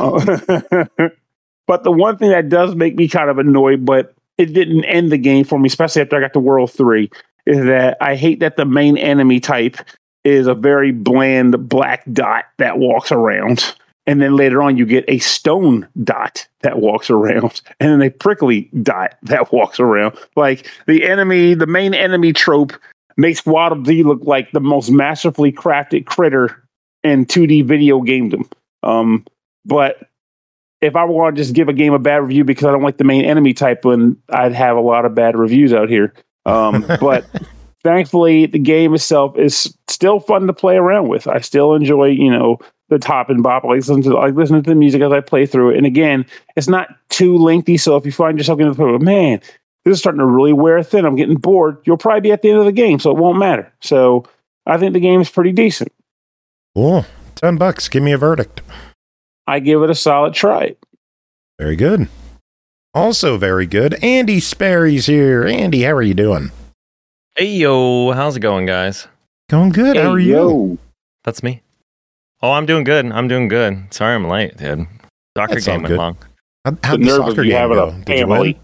But the one thing that does make me kind of annoyed, but it didn't end the game for me, especially after I got to World 3, is that I hate that the main enemy type is a very bland black dot that walks around. And then later on, you get a stone dot that walks around, and then a prickly dot that walks around. Like the main enemy trope makes Waddle Dee look like the most masterfully crafted critter in 2D video gamedom. But if I want to just give a game a bad review because I don't like the main enemy type, then I'd have a lot of bad reviews out here. But thankfully, the game itself is still fun to play around with. I still enjoy, the top and bop. I listen to the music as I play through it. And again, it's not too lengthy. So if you find yourself getting to the point, man, this is starting to really wear thin, I'm getting bored, you'll probably be at the end of the game, so it won't matter. So I think the game is pretty decent. Cool. $10. Give me a verdict. I give it a solid try. Very good. Also very good. Andy Sperry's here. Andy, how are you doing? Hey, yo. How's it going, guys? Going good. How are you? That's me. Oh, I'm doing good. Sorry I'm late, dude. Soccer game went long. How'd the soccer game go? Did you win?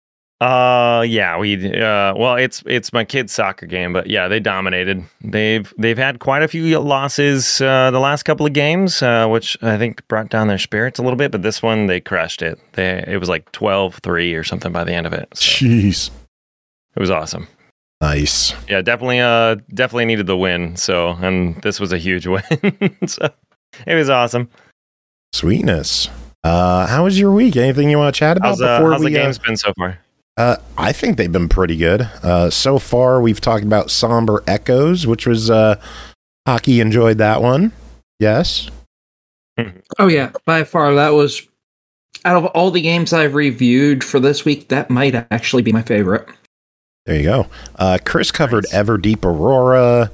Yeah, well, it's my kid's soccer game, but yeah, they dominated. They've had quite a few losses the last couple of games, which I think brought down their spirits a little bit, but this one they crushed it. It was like 12-3 or something by the end of it. So Jeez. It was awesome. Nice. Yeah, definitely needed the win. So, and this was a huge win. So it was awesome. Sweetness. How was your week? Anything you want to chat about how's the game's been so far? I think they've been pretty good. So far, we've talked about Somber Echoes, which was Hockey enjoyed that one. Yes. Oh yeah, by far that was out of all the games I've reviewed for this week, that might actually be my favorite. There you go. Chris covered Everdeep Aurora.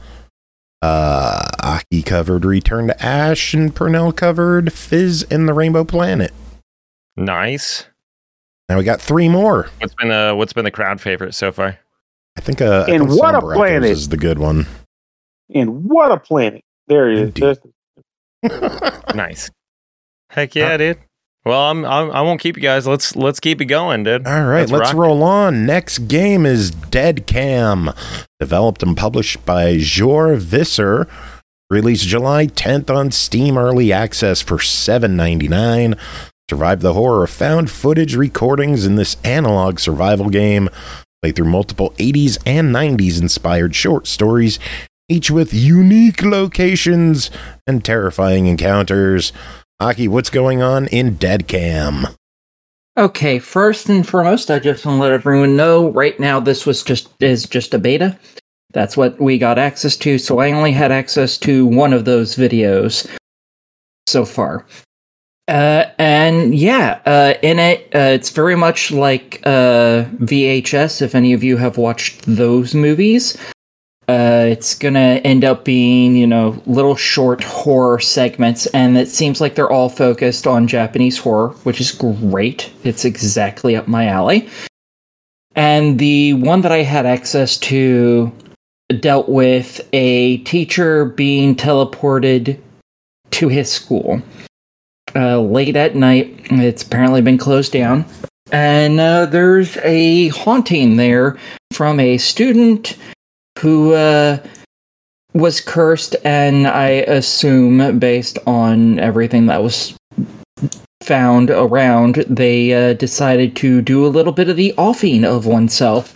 Aki covered Return to Ash, and Purnell covered Fizz and the Rainbow Planet. Nice. Now we got 3 more. What's been the crowd favorite so far? I think What a Planet is the good one. And What a Planet. There he is. Nice. Heck yeah, dude. Well, I won't keep you guys. Let's keep it going, dude. All right, let's roll on. Next game is Dead Cam, developed and published by Jor Visser. Released July 10th on Steam Early Access for $7.99. Survive the horror of found footage recordings in this analog survival game. Play through multiple 80s and 90s inspired short stories, each with unique locations and terrifying encounters. Aki, what's going on in Dead Cam? Okay, first and foremost, I just want to let everyone know right now this is just a beta. That's what we got access to, so I only had access to one of those videos so far. In it, it's very much like VHS, if any of you have watched those movies. It's gonna end up being, little short horror segments, and it seems like they're all focused on Japanese horror, which is great. It's exactly up my alley. And the one that I had access to dealt with a teacher being teleported to his school late at night. It's apparently been closed down, and there's a haunting there from a student who was cursed, and I assume, based on everything that was found around, they decided to do a little bit of the offing of oneself.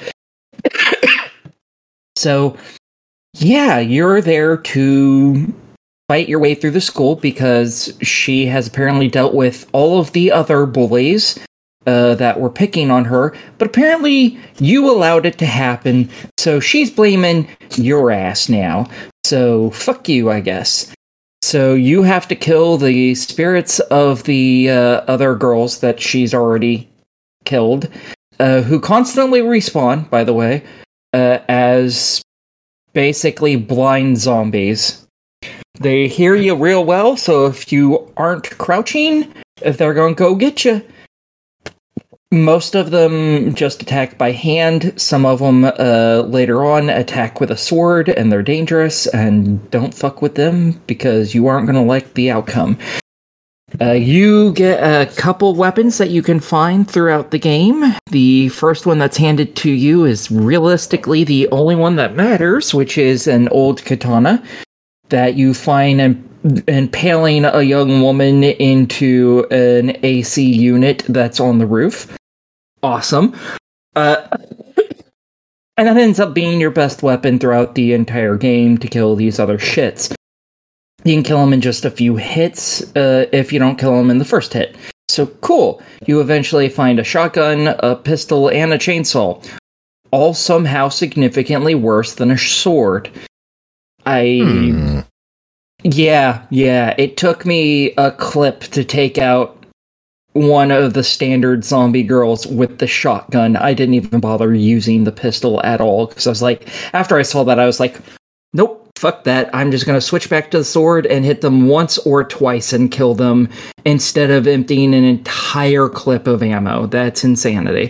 So, yeah, you're there to fight your way through the school because she has apparently dealt with all of the other bullies that were picking on her, but apparently you allowed it to happen, so she's blaming your ass now. So, fuck you, I guess. So you have to kill the spirits of the other girls that she's already killed, who constantly respawn, by the way. as basically blind zombies. They hear you real well, so if you aren't crouching, if they're going to go get you. Most of them just attack by hand. Some of them later on attack with a sword, and they're dangerous, and don't fuck with them because you aren't going to like the outcome. You get a couple weapons that you can find throughout the game. The first one that's handed to you is realistically the only one that matters, which is an old katana that you find impaling a young woman into an AC unit that's on the roof. Awesome. And that ends up being your best weapon throughout the entire game to kill these other shits. You can kill them in just a few hits if you don't kill them in the first hit. So cool. You eventually find a shotgun, a pistol, and a chainsaw. All somehow significantly worse than a sword. Yeah. It took me a clip to take out one of the standard zombie girls with the shotgun. I didn't even bother using the pistol at all, because I was like, after I saw that, I was like, nope. Fuck that, I'm just going to switch back to the sword and hit them once or twice and kill them instead of emptying an entire clip of ammo. That's insanity.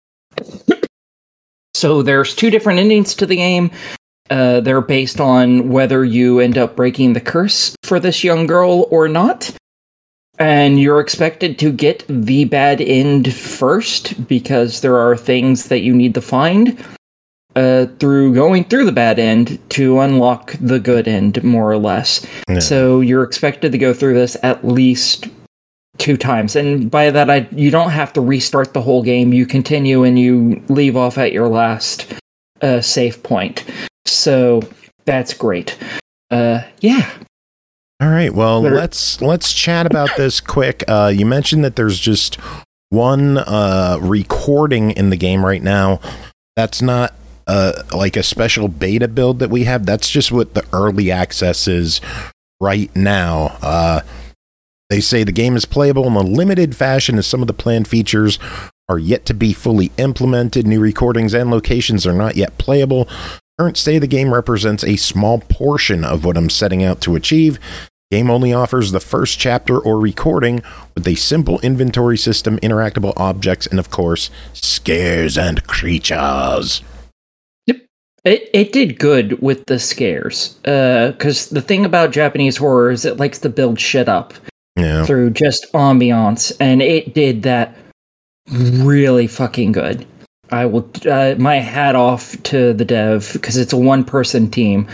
So there's 2 different endings to the game. They're based on whether you end up breaking the curse for this young girl or not. And you're expected to get the bad end first, because there are things that you need to find through going through the bad end to unlock the good end, more or less. Yeah. So you're expected to go through this at least 2 times. And by that, you don't have to restart the whole game. You continue and you leave off at your last save point. So that's great. Yeah. All right. Well, let's chat about this quick. You mentioned that there's just one recording in the game right now. That's not like a special beta build that we have. That's just what the early access is right now. They say the game is playable in a limited fashion as some of the planned features are yet to be fully implemented. New recordings and locations are not yet playable. Current state of the game represents a small portion of what I'm setting out to achieve. Game only offers the first chapter or recording with a simple inventory system, interactable objects, and of course, scares and creatures. It did good with the scares, because the thing about Japanese horror is it likes to build shit up through just ambiance, and it did that really fucking good. I will my hat off to the dev, because it's a 1-person team.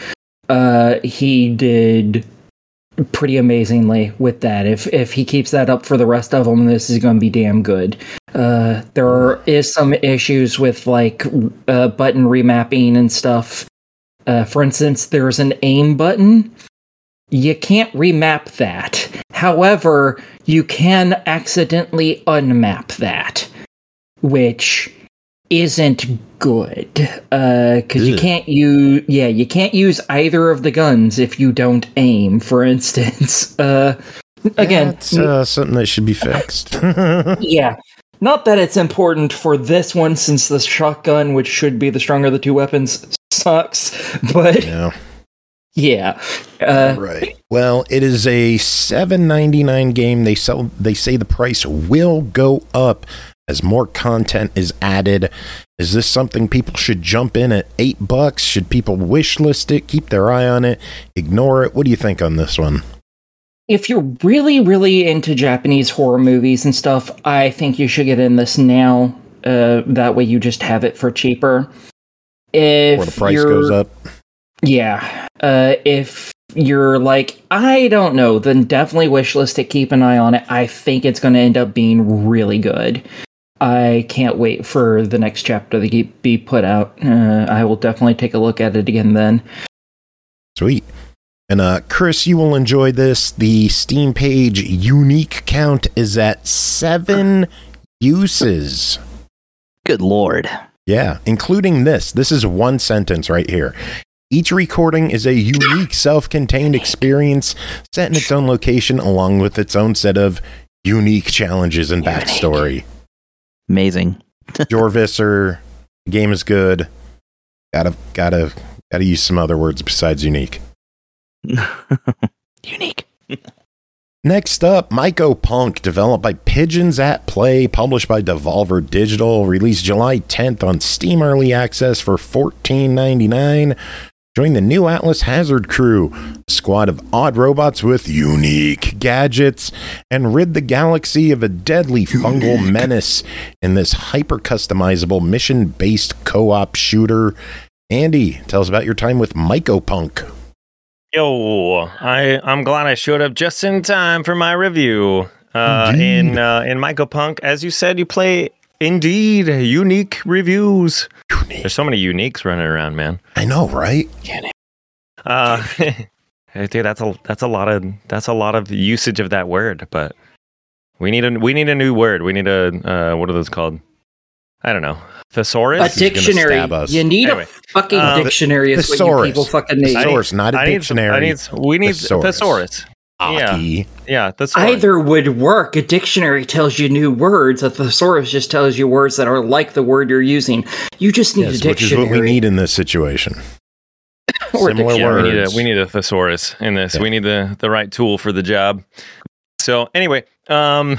He did pretty amazingly with that. If he keeps that up for the rest of them, this is going to be damn good. There is some issues with like button remapping and stuff. For instance, there's an aim button. You can't remap that. However, you can accidentally unmap that, which isn't good, because you can't use either of the guns if you don't aim, for instance. Again, that's something that should be fixed. Yeah, not that it's important for this one, since the shotgun, which should be the stronger of the 2 weapons, sucks, but yeah. Right. Well, it is a $7.99 game. They say the price will go up as more content is added. Is this something people should jump in at $8? Should people wish list it, keep their eye on it, ignore it? What do you think on this one? If you're really, really into Japanese horror movies and stuff, I think you should get in this now. That way you just have it for cheaper. Or the price goes up. Yeah. If you're like, I don't know, then definitely wishlist it, keep an eye on it. I think it's going to end up being really good. I can't wait for the next chapter to be put out. I will definitely take a look at it again then. Sweet. And Chris, you will enjoy this. The Steam page unique count is at 7 uses. Good lord. Yeah, including this. This is 1 sentence right here. Each recording is a unique self-contained experience set in its own location along with its own set of unique challenges and backstory. Amazing. Jorvisser, the game is good. Gotta use some other words besides unique. Unique. Next up, Myco Punk, developed by Pigeons at Play, published by Devolver Digital, released July 10th on Steam Early Access for $14.99. Join the new Atlas Hazard crew, a squad of odd robots with unique gadgets, and rid the galaxy of a deadly fungal menace in this hyper-customizable mission-based co-op shooter. Andy, tell us about your time with Myco Punk. Yo, I'm glad I showed up just in time for my review. In Myco Punk, as you said, you play indeed unique reviews. There's so many uniques running around, man. I know, right? Dude, that's a lot of usage of that word. But we need a new word. We need a what are those called? I don't know. Thesaurus? A dictionary. You need a fucking dictionary. Is what you people fucking need. Thesaurus, not a dictionary. We need thesaurus. Yeah, thesaurus. Either would work. A dictionary tells you new words. A thesaurus just tells you words that are like the word you're using. You just need a dictionary. Which is what we need in this situation. Similar words. We need a thesaurus in this. Yeah. We need the right tool for the job. So anyway, in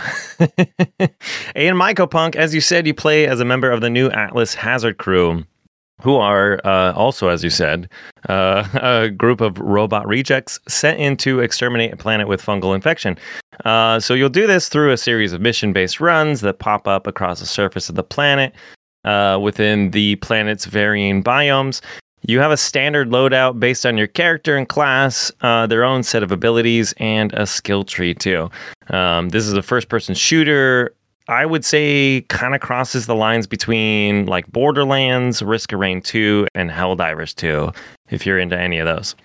Myco Punk, as you said, you play as a member of the new Atlas Hazard crew, who are also, as you said, a group of robot rejects sent in to exterminate a planet with fungal infection. So you'll do this through a series of mission-based runs that pop up across the surface of the planet within the planet's varying biomes. You have a standard loadout based on your character and class, their own set of abilities, and a skill tree, too. This is a first-person shooter. I would say kind of crosses the lines between like Borderlands, Risk of Rain 2, and Helldivers 2, if you're into any of those.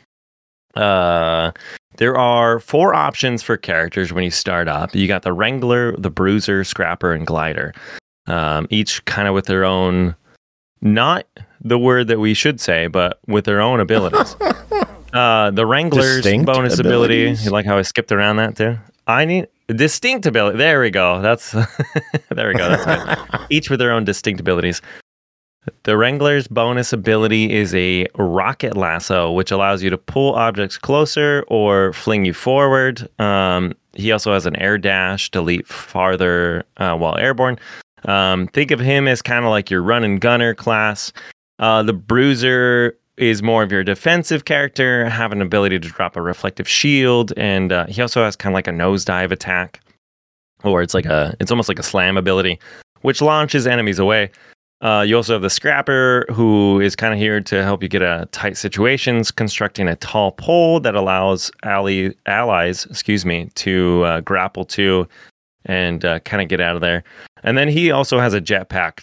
There are 4 options for characters when you start up. You got the Wrangler, the Bruiser, Scrapper, and Glider. Each kind of with their own... Not the word that we should say, but with their own abilities. The Wrangler's bonus ability. You like how I skipped around that too? I need distinct ability. There we go. That's there we go. That's good. Each with their own distinct abilities. The Wrangler's bonus ability is a rocket lasso, which allows you to pull objects closer or fling you forward. He also has an air dash to leap farther while airborne. Think of him as kind of like your run and gunner class. The Bruiser is more of your defensive character, have an ability to drop a reflective shield, and he also has kind of like a nosedive attack, or it's almost like a slam ability, which launches enemies away. You also have the Scrapper, who is kind of here to help you get out of tight situations, constructing a tall pole that allows allies, to grapple to and kind of get out of there. And then he also has a jetpack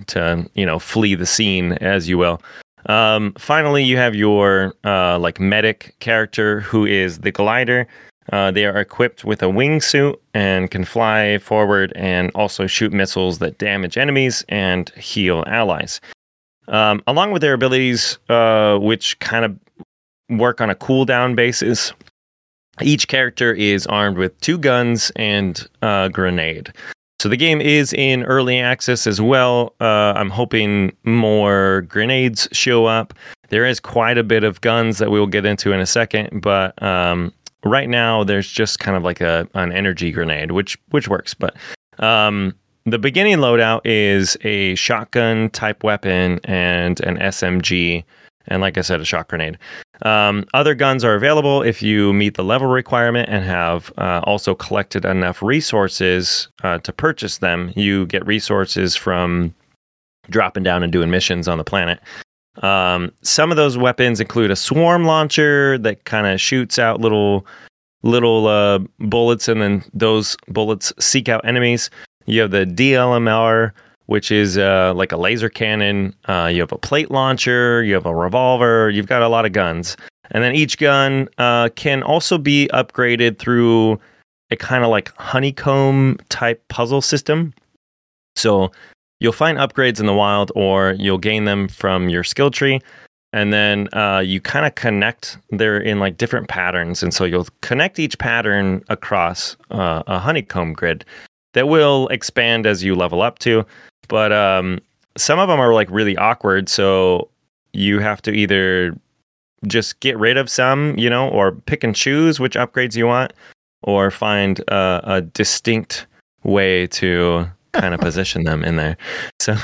to flee the scene, as you will. Finally, you have your medic character, who is the Glider. They are equipped with a wingsuit and can fly forward and also shoot missiles that damage enemies and heal allies. Along with their abilities, which kind of work on a cooldown basis, each character is armed with 2 guns and a grenade. So the game is in early access as well. I'm hoping more grenades show up. There is quite a bit of guns that we'll get into in a second, but right now there's just kind of like an energy grenade, which works. But the beginning loadout is a shotgun type weapon and an SMG, and like I said, a shock grenade. Other guns are available if you meet the level requirement and have also collected enough resources to purchase them. You get resources from dropping down and doing missions on the planet. Some of those weapons include a swarm launcher that kind of shoots out little bullets, and then those bullets seek out enemies. You have the DLMR, which is like a laser cannon. You have a plate launcher, you have a revolver, you've got a lot of guns. And then each gun can also be upgraded through a kind of like honeycomb type puzzle system. So you'll find upgrades in the wild, or you'll gain them from your skill tree. And then you kind of connect, they're in like different patterns. And so you'll connect each pattern across a honeycomb grid that will expand as you level up to. But some of them are like really awkward. So you have to either just get rid of some, or pick and choose which upgrades you want, or find a distinct way to kind of position them in there. So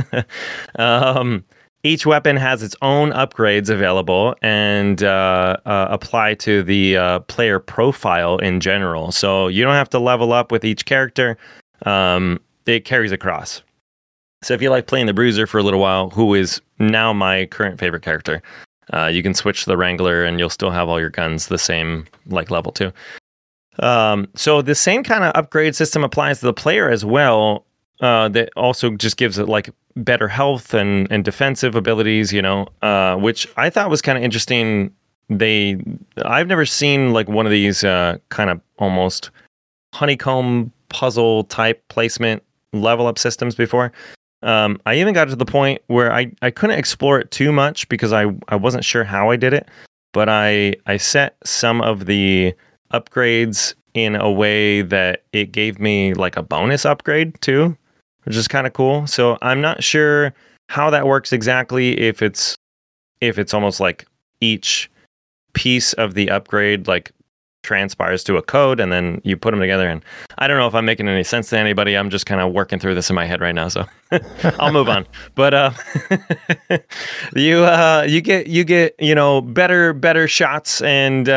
each weapon has its own upgrades available and apply to the player profile in general. So you don't have to level up with each character. It carries across. So if you like playing the Bruiser for a little while, who is now my current favorite character, you can switch to the Wrangler and you'll still have all your guns the same level 2. So the same kind of upgrade system applies to the player as well. That also just gives it like better health and defensive abilities, which I thought was kind of interesting. I've never seen like one of these kind of almost honeycomb puzzle type placement level up systems before. I even got to the point where I couldn't explore it too much because I wasn't sure how I did it, but I set some of the upgrades in a way that it gave me like a bonus upgrade too, which is kind of cool. So I'm not sure how that works exactly, if it's almost like each piece of the upgrade like transpires to a code and then you put them together. And I don't know if I'm making any sense to anybody. I'm just kind of working through this in my head right now, so I'll move on. But you get better shots and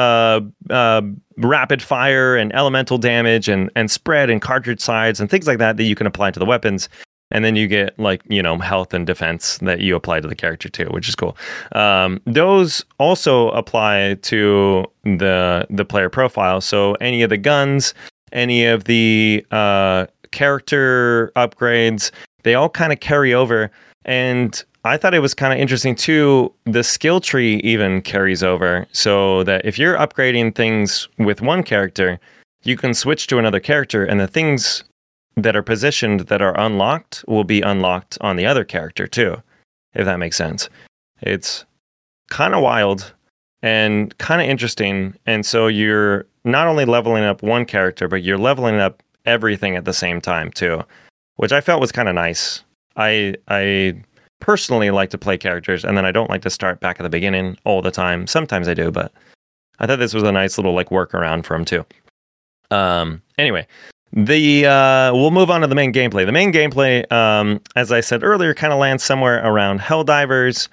rapid fire and elemental damage and spread and cartridge size and things like that you can apply to the weapons. And then you get like, health and defense that you apply to the character too, which is cool. Those also apply to the player profile. So any of the guns, any of the character upgrades, they all kind of carry over. And I thought it was kind of interesting too. The skill tree even carries over, so that if you're upgrading things with one character, you can switch to another character, and the things that are positioned that are unlocked will be unlocked on the other character too, if that makes sense. It's kind of wild and kind of interesting. And so you're not only leveling up one character, but you're leveling up everything at the same time too, which I felt was kind of nice. I personally like to play characters, and then I don't like to start back at the beginning all the time. Sometimes I do, but I thought this was a nice little like workaround for them too. Anyway, we'll move on to the main gameplay. The main gameplay, as I said earlier, kind of lands somewhere around Helldivers.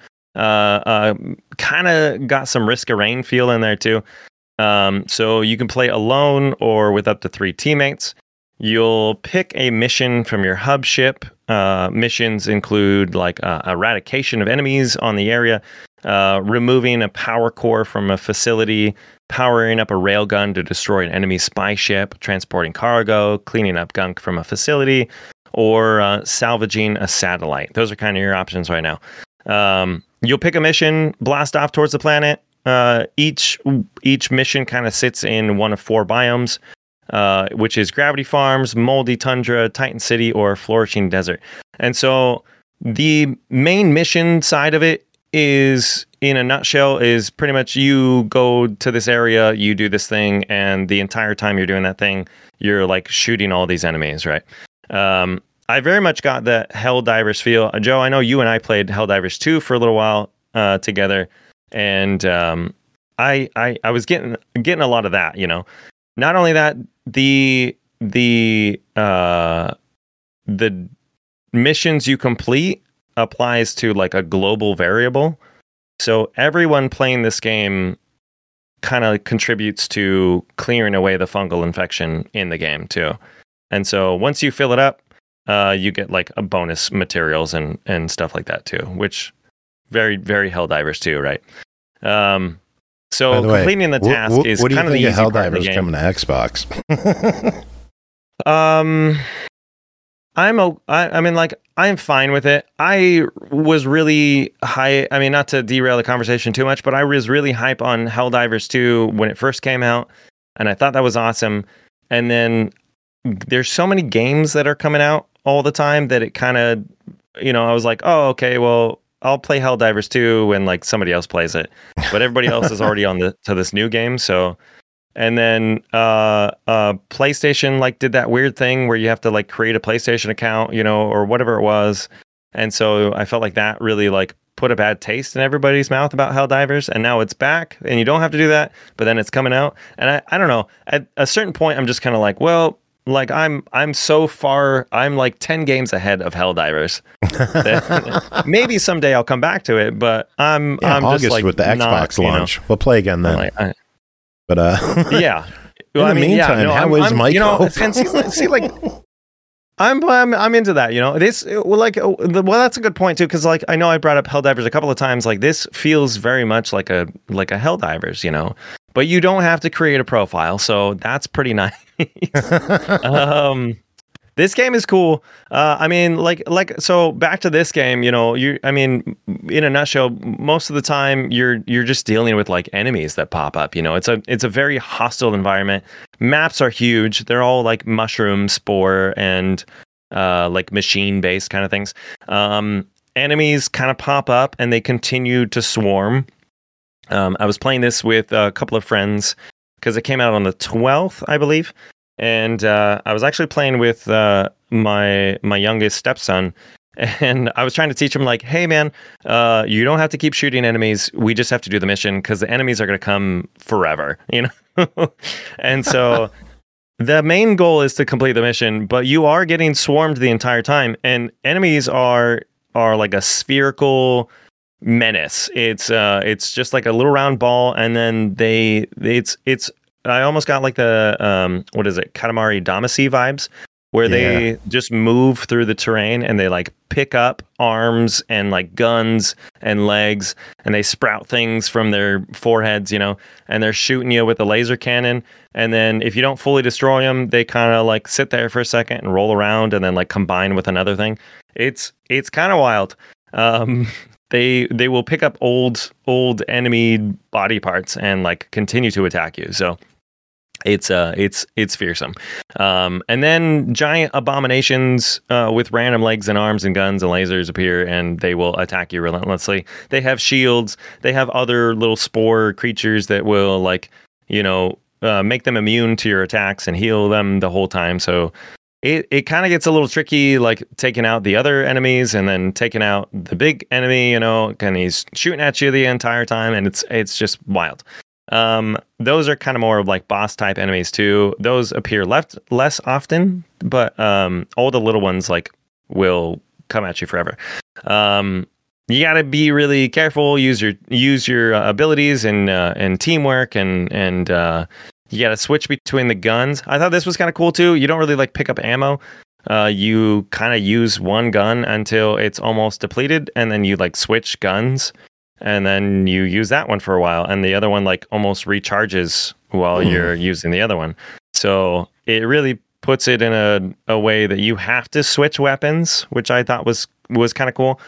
Kind of got some Risk of Rain feel in there too. So you can play alone or with up to 3 teammates. You'll pick a mission from your hub ship. Missions include like eradication of enemies on the area, removing a power core from a facility, powering up a railgun to destroy an enemy spy ship, transporting cargo, cleaning up gunk from a facility, or salvaging a satellite. Those are kind of your options right now. You'll pick a mission, blast off towards the planet. Each mission kind of sits in one of 4 biomes, which is Gravity Farms, Moldy Tundra, Titan City, or Flourishing Desert. And so the main mission side of it is, in a nutshell, is pretty much you go to this area, you do this thing, and the entire time you're doing that thing, you're like shooting all these enemies, right? I very much got that Helldivers feel. Joe, I know you and I played Helldivers 2 for a little while together, and I was getting a lot of that, Not only that, the missions you complete applies to like a global variable. So everyone playing this game kind of contributes to clearing away the fungal infection in the game too. And so once you fill it up, you get like a bonus materials and stuff like that too, which very, very Helldivers too, right? So completing the task is kind of the easy part of the game. Coming to Xbox? I'm fine with it. I was really high. I mean, not to derail the conversation too much, but I was really hype on Helldivers 2 when it first came out, and I thought that was awesome. And then there's so many games that are coming out all the time that it kind of, I was like, oh, okay, well, I'll play Helldivers 2 when like somebody else plays it, but everybody else is already to this new game. So, and then PlayStation like did that weird thing where you have to like create a PlayStation account, or whatever it was. And so I felt like that really like put a bad taste in everybody's mouth about Helldivers, and now it's back, and you don't have to do that, but then it's coming out, and I don't know. At a certain point, I'm just kind of like, well, like I'm so far, I'm like 10 games ahead of Helldivers. Maybe someday I'll come back to it, but I'm August just like with the Xbox launch. We'll play again then. But yeah. Well, in the meantime, how is Mike? And see, like, I'm into that. This that's a good point too, because like I know I brought up Helldivers a couple of times. Like this feels very much like a Helldivers, but you don't have to create a profile, so that's pretty nice. This game is cool. So back to this game, in a nutshell, most of the time you're just dealing with like enemies that pop up. It's a very hostile environment. Maps are huge. They're all like mushroom, spore, and like machine based kind of things. Enemies kind of pop up and they continue to swarm. I was playing this with a couple of friends because it came out on the 12th, I believe. And I was actually playing with my youngest stepson, and I was trying to teach him, like, hey, man, you don't have to keep shooting enemies. We just have to do the mission because the enemies are going to come forever, And so the main goal is to complete the mission, but you are getting swarmed the entire time. And enemies are like a spherical menace. It's just like a little round ball, and then it's I almost got like the Katamari Damacy vibes, where they just move through the terrain and they like pick up arms and like guns and legs, and they sprout things from their foreheads, and they're shooting you with a laser cannon. And then if you don't fully destroy them, they kind of like sit there for a second and roll around and then like combine with another thing. It's kind of wild. They will pick up old enemy body parts and like continue to attack you. So it's fearsome. And then giant abominations with random legs and arms and guns and lasers appear, and they will attack you relentlessly. They have shields. They have other little spore creatures that will like make them immune to your attacks and heal them the whole time. So it kind of gets a little tricky, like taking out the other enemies and then taking out the big enemy, and he's shooting at you the entire time, and it's just wild. Those are kind of more of like boss type enemies too. Those appear less often, but all the little ones like will come at you forever. You got to be really careful. Use your abilities and teamwork and you got to switch between the guns. I thought this was kind of cool too. You don't really like pick up ammo. You kind of use one gun until it's almost depleted, and then you like switch guns, and then you use that one for a while, and the other one like almost recharges while you're using the other one. So it really puts it in a way that you have to switch weapons, which I thought was kind of cool.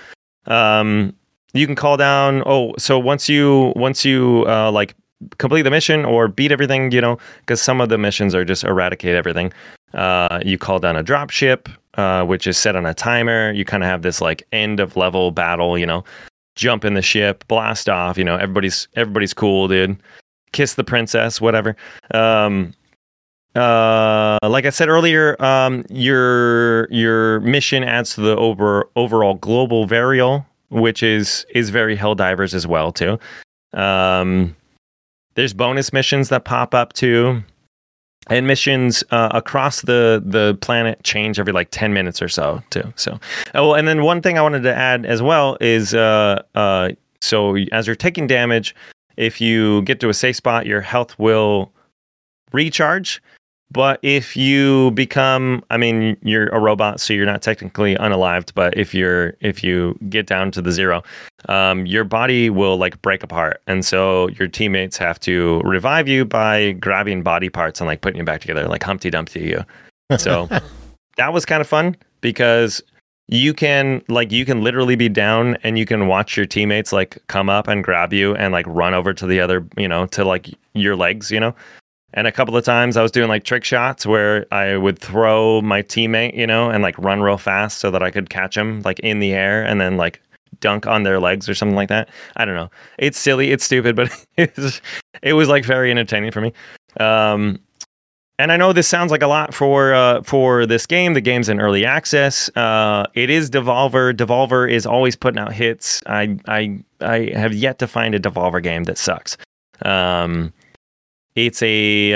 You can call down. So once you like complete the mission or beat everything, because some of the missions are just eradicate everything. You call down a drop ship, which is set on a timer. You kind of have this like end of level battle, jump in the ship, blast off, everybody's cool, dude. Kiss the princess, whatever. Like I said earlier, your mission adds to the overall global varial, which is very Helldivers as well too. There's bonus missions that pop up too, and missions across the planet change every like 10 minutes or so too. So, and then one thing I wanted to add as well is so as you're taking damage, if you get to a safe spot, your health will recharge. But if you become, you're a robot, so you're not technically unalived. But if you get down to the zero, your body will like break apart, and so your teammates have to revive you by grabbing body parts and like putting you back together, like Humpty Dumpty you. So that was kind of fun because you can literally be down and you can watch your teammates like come up and grab you and like run over to the other, to like your legs, And a couple of times I was doing like trick shots where I would throw my teammate, and like run real fast so that I could catch them like in the air and then like dunk on their legs or something like that. I don't know. It's silly. It's stupid, but it was like very entertaining for me. And And I know this sounds like a lot for this game. The game's in early access. It is Devolver. Devolver is always putting out hits. I have yet to find a Devolver game that sucks. It's in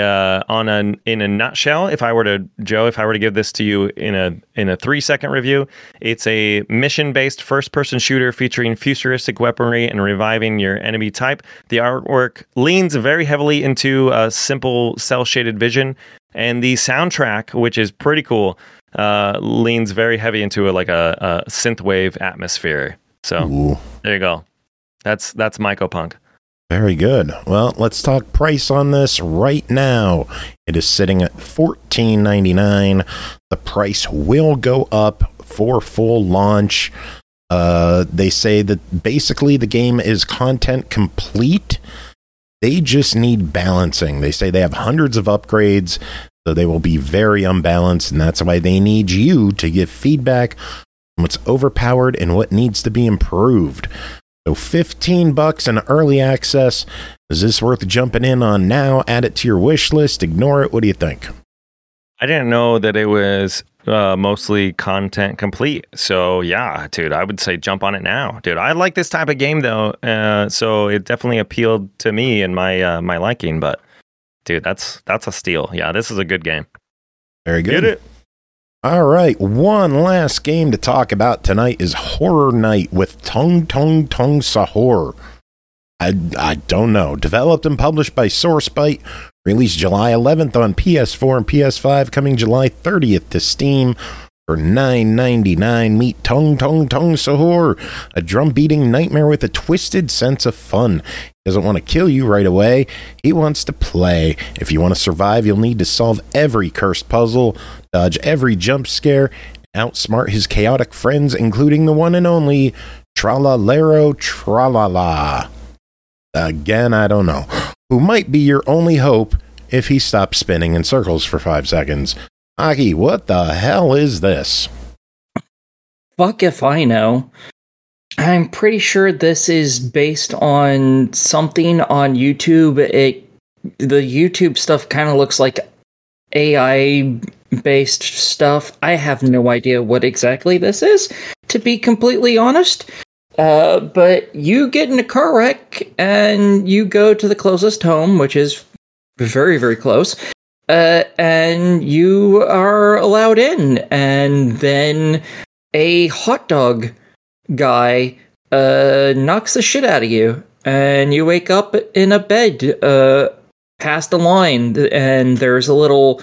a nutshell. If I were to give this to you in a 3-second review, it's a mission-based first-person shooter featuring futuristic weaponry and reviving your enemy type. The artwork leans very heavily into a simple cel-shaded vision, and the soundtrack, which is pretty cool, leans very heavy into a synthwave atmosphere. So Ooh. There you go. That's Mycopunk. Very good. Well, let's talk price on this right now. It is sitting at $14.99. The price will go up for full launch. They say that basically the game is content complete. They just need balancing. They say they have hundreds of upgrades, so they will be very unbalanced, and that's why they need you to give feedback on what's overpowered and what needs to be improved. So $15 in early access. Is this worth jumping in on now? Add it to your wish list. Ignore it. What do you think? I didn't know that it was mostly content complete. So yeah, dude, I would say jump on it now, dude. I like this type of game though, so it definitely appealed to me and my liking. But dude, that's a steal. Yeah, this is a good game. Very good. Get it. All right, one last game to talk about tonight is Horror Night with Tung Tung Tung Sahur. I don't know. Developed and published by Sourcebite, released July 11th on PS4 and PS5, coming July 30th to Steam for $9.99. Meet Tung Tung Tung Sahur, a drum-beating nightmare with a twisted sense of fun. He doesn't want to kill you right away. He wants to play. If you want to survive, you'll need to solve every cursed puzzle, dodge every jump scare, and outsmart his chaotic friends, including the one and only Tralalero Tralala. Again, I don't know. Who might be your only hope if he stops spinning in circles for 5 seconds. Aki, what the hell is this? Fuck if I know. I'm pretty sure this is based on something on YouTube. The YouTube stuff kind of looks like AI-based stuff. I have no idea what exactly this is, to be completely honest. But you get in a car wreck, and you go to the closest home, which is very, very close, and you are allowed in, and then a hot dog guy knocks the shit out of you, and you wake up in a bed past a line, and there's a little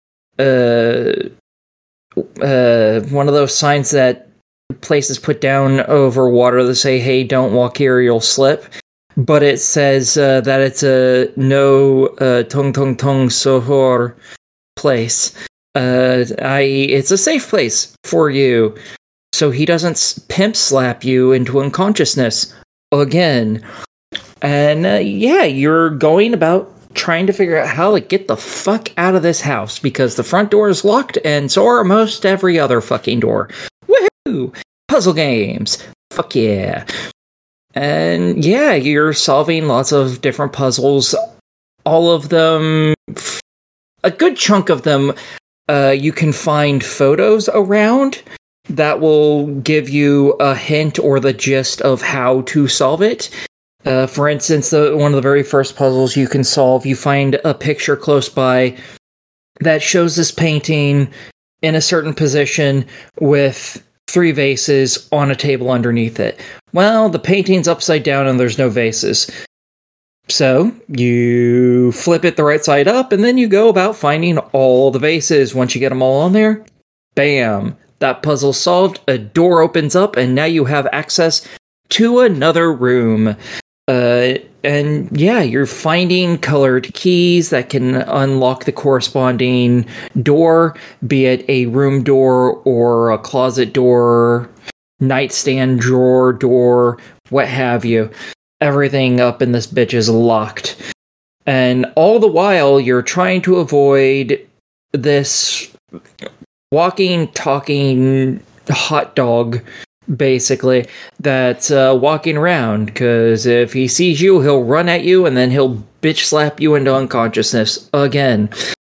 one of those signs that places put down over water that say, hey, don't walk here, you'll slip. But it says that it's a no Tung Tung Tung Sahur place. It's a safe place for you, so he doesn't pimp slap you into unconsciousness again. And yeah, you're going about trying to figure out how to get the fuck out of this house, because the front door is locked, and so are most every other fucking door. Woohoo! Puzzle games! Fuck yeah! And yeah, you're solving lots of different puzzles. All of them, a good chunk of them, you can find photos around that will give you a hint or the gist of how to solve it. For instance, one of the very first puzzles you can solve, you find a picture close by that shows this painting in a certain position with 3 vases on a table underneath it. Well, the painting's upside down and there's no vases. So, you flip it the right side up, and then you go about finding all the vases. Once you get them all on there, bam! That puzzle's solved, a door opens up, and now you have access to another room. And yeah, you're finding colored keys that can unlock the corresponding door, be it a room door or a closet door, nightstand drawer door, what have you. Everything up in this bitch is locked. And all the while, you're trying to avoid this walking, talking hot dog, basically, that's walking around, because if he sees you, he'll run at you, and then he'll bitch slap you into unconsciousness again.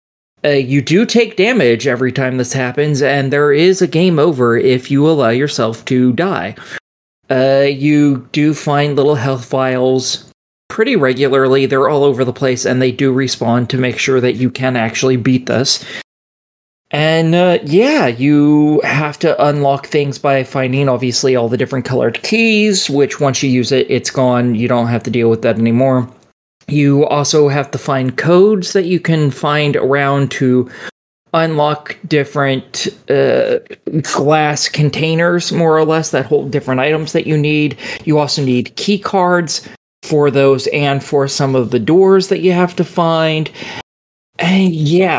You do take damage every time this happens, and there is a game over if you allow yourself to die. You do find little health vials pretty regularly. They're all over the place, and they do respawn to make sure that you can actually beat this. And you have to unlock things by finding, obviously, all the different colored keys, which once you use it, it's gone. You don't have to deal with that anymore. You also have to find codes that you can find around to unlock different glass containers, more or less, that hold different items that you need. You also need key cards for those and for some of the doors that you have to find. And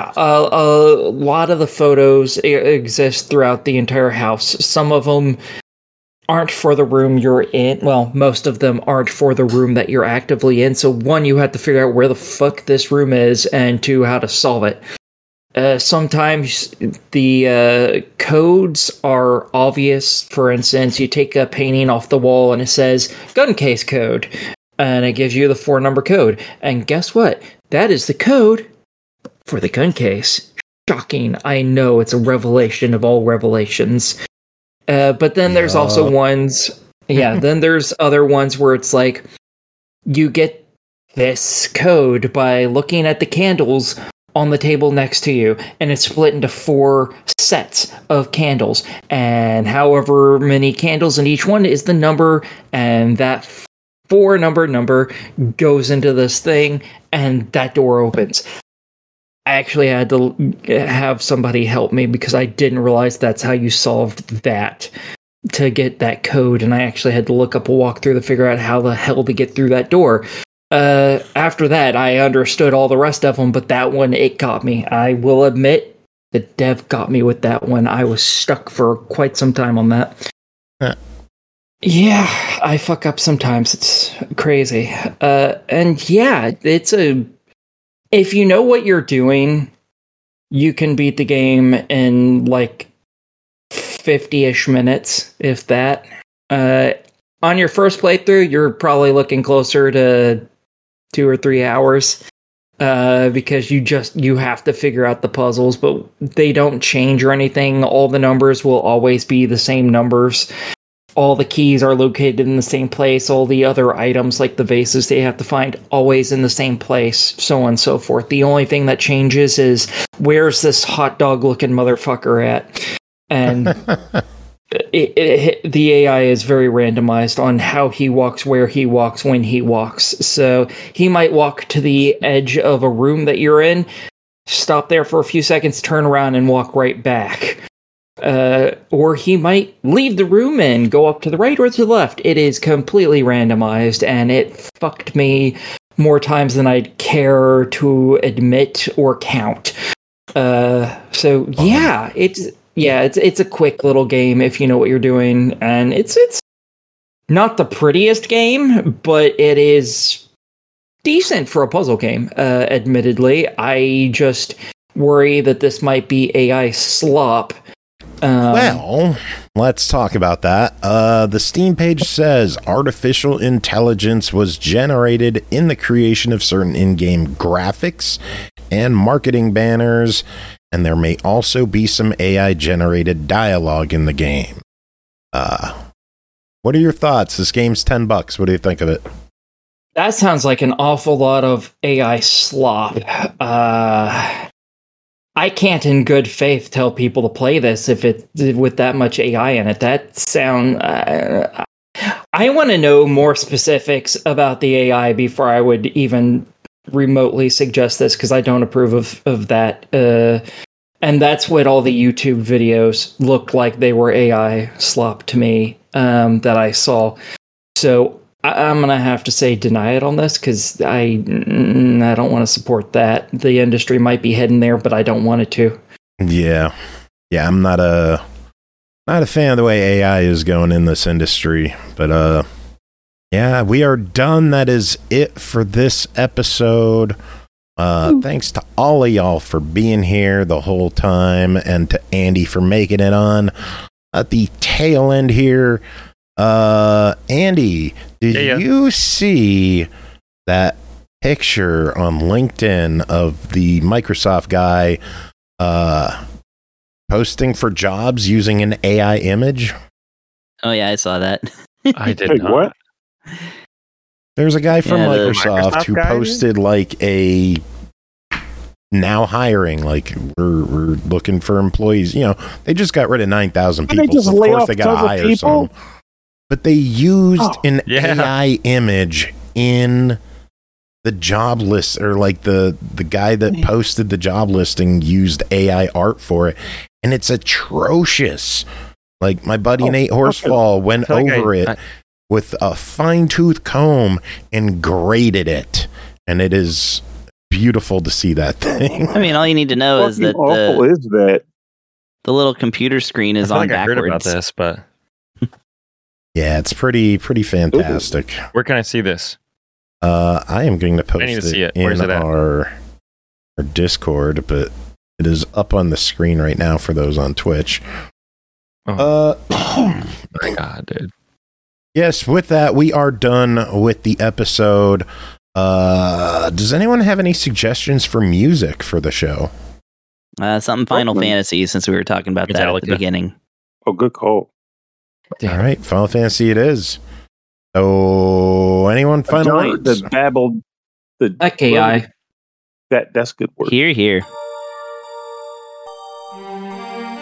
a lot of the photos exist throughout the entire house. Some of them aren't for the room you're in. Well, most of them aren't for the room that you're actively in. So one, you have to figure out where the fuck this room is, and two, how to solve it. Sometimes the codes are obvious. For instance, you take a painting off the wall and it says gun case code, and it gives you the 4-number code. And guess what? That is the code for the gun case. Shocking. I know, it's a revelation of all revelations. But then there's also ones... Yeah, then there's other ones where it's like, you get this code by looking at the candles on the table next to you, and it's split into 4 sets of candles. And however many candles in each one is the number, and that 4-number goes into this thing, and that door opens. I actually had to have somebody help me because I didn't realize that's how you solved that, to get that code, and I actually had to look up a walkthrough to figure out how the hell to get through that door. After that, I understood all the rest of them, but that one, it got me. I will admit, the dev got me with that one. I was stuck for quite some time on that. Yeah, I fuck up sometimes. It's crazy. If you know what you're doing, you can beat the game in like 50-ish minutes, if that. On your first playthrough, you're probably looking closer to 2 or 3 hours, because you have to figure out the puzzles, but they don't change or anything. All the numbers will always be the same numbers. All the keys are located in the same place. All the other items, like the vases they have to find, always in the same place, so on and so forth. The only thing that changes is, where's this hot dog looking motherfucker at? And the AI is very randomized on how he walks, where he walks, when he walks. So he might walk to the edge of a room that you're in, stop there for a few seconds, turn around, and walk right back. Or he might leave the room and go up to the right or to the left. It is completely randomized, and it fucked me more times than I'd care to admit or count. It's a quick little game if you know what you're doing, and it's not the prettiest game, but it is decent for a puzzle game. Admittedly, I just worry that this might be AI slop. Well, let's talk about that. The Steam page says artificial intelligence was generated in the creation of certain in-game graphics and marketing banners, and there may also be some AI-generated dialogue in the game. What are your thoughts? This game's $10. What do you think of it? That sounds like an awful lot of AI slop. I can't in good faith tell people to play this if it's with that much AI in it. I want to know more specifics about the AI before I would even remotely suggest this, because I don't approve of that. And that's what all the YouTube videos looked like. They were AI slop to me, that I saw. So I'm going to have to say deny it on this, because I don't want to support that. The industry might be heading there, but I don't want it to. Yeah, I'm not a fan of the way AI is going in this industry. But we are done. That is it for this episode. Thanks to all of y'all for being here the whole time, and to Andy for making it on at the tail end here. Andy, did you see that picture on LinkedIn of the Microsoft guy posting for jobs using an AI image? Oh yeah, I saw that. I did Wait, not. what? There's a guy from Yeah, the Microsoft who Microsoft guy? posted like a now hiring, like we're looking for employees. You know, they just got rid of 9,000 Didn't they people. just So of lay course off they got to tons of hire people? some. But they used an Yeah. AI image in the job list, or like the guy that posted the job listing used AI art for it, and it's atrocious. Like my buddy Nate Horsefall went I feel like over I- it with a fine-tooth comb and graded it, and it is beautiful to see that thing. I mean, all you need to know is Fucking that awful the, is that? the little computer screen I is feel on like I heard about backwards. this, but Yeah, it's pretty fantastic. where can I see this? I am going to post need to see it. in Where's it at? our Discord, but it is up on the screen right now for those on Twitch. Oh my god, dude. Yes, with that, we are done with the episode. Does anyone have any suggestions for music for the show? Something Final Oakland. Fantasy, since we were talking about that at the Metallica. beginning. Oh, good call. All right, Final Fantasy it is. So, anyone final Giant words? that babbled. That AI. That's good work. Here, here.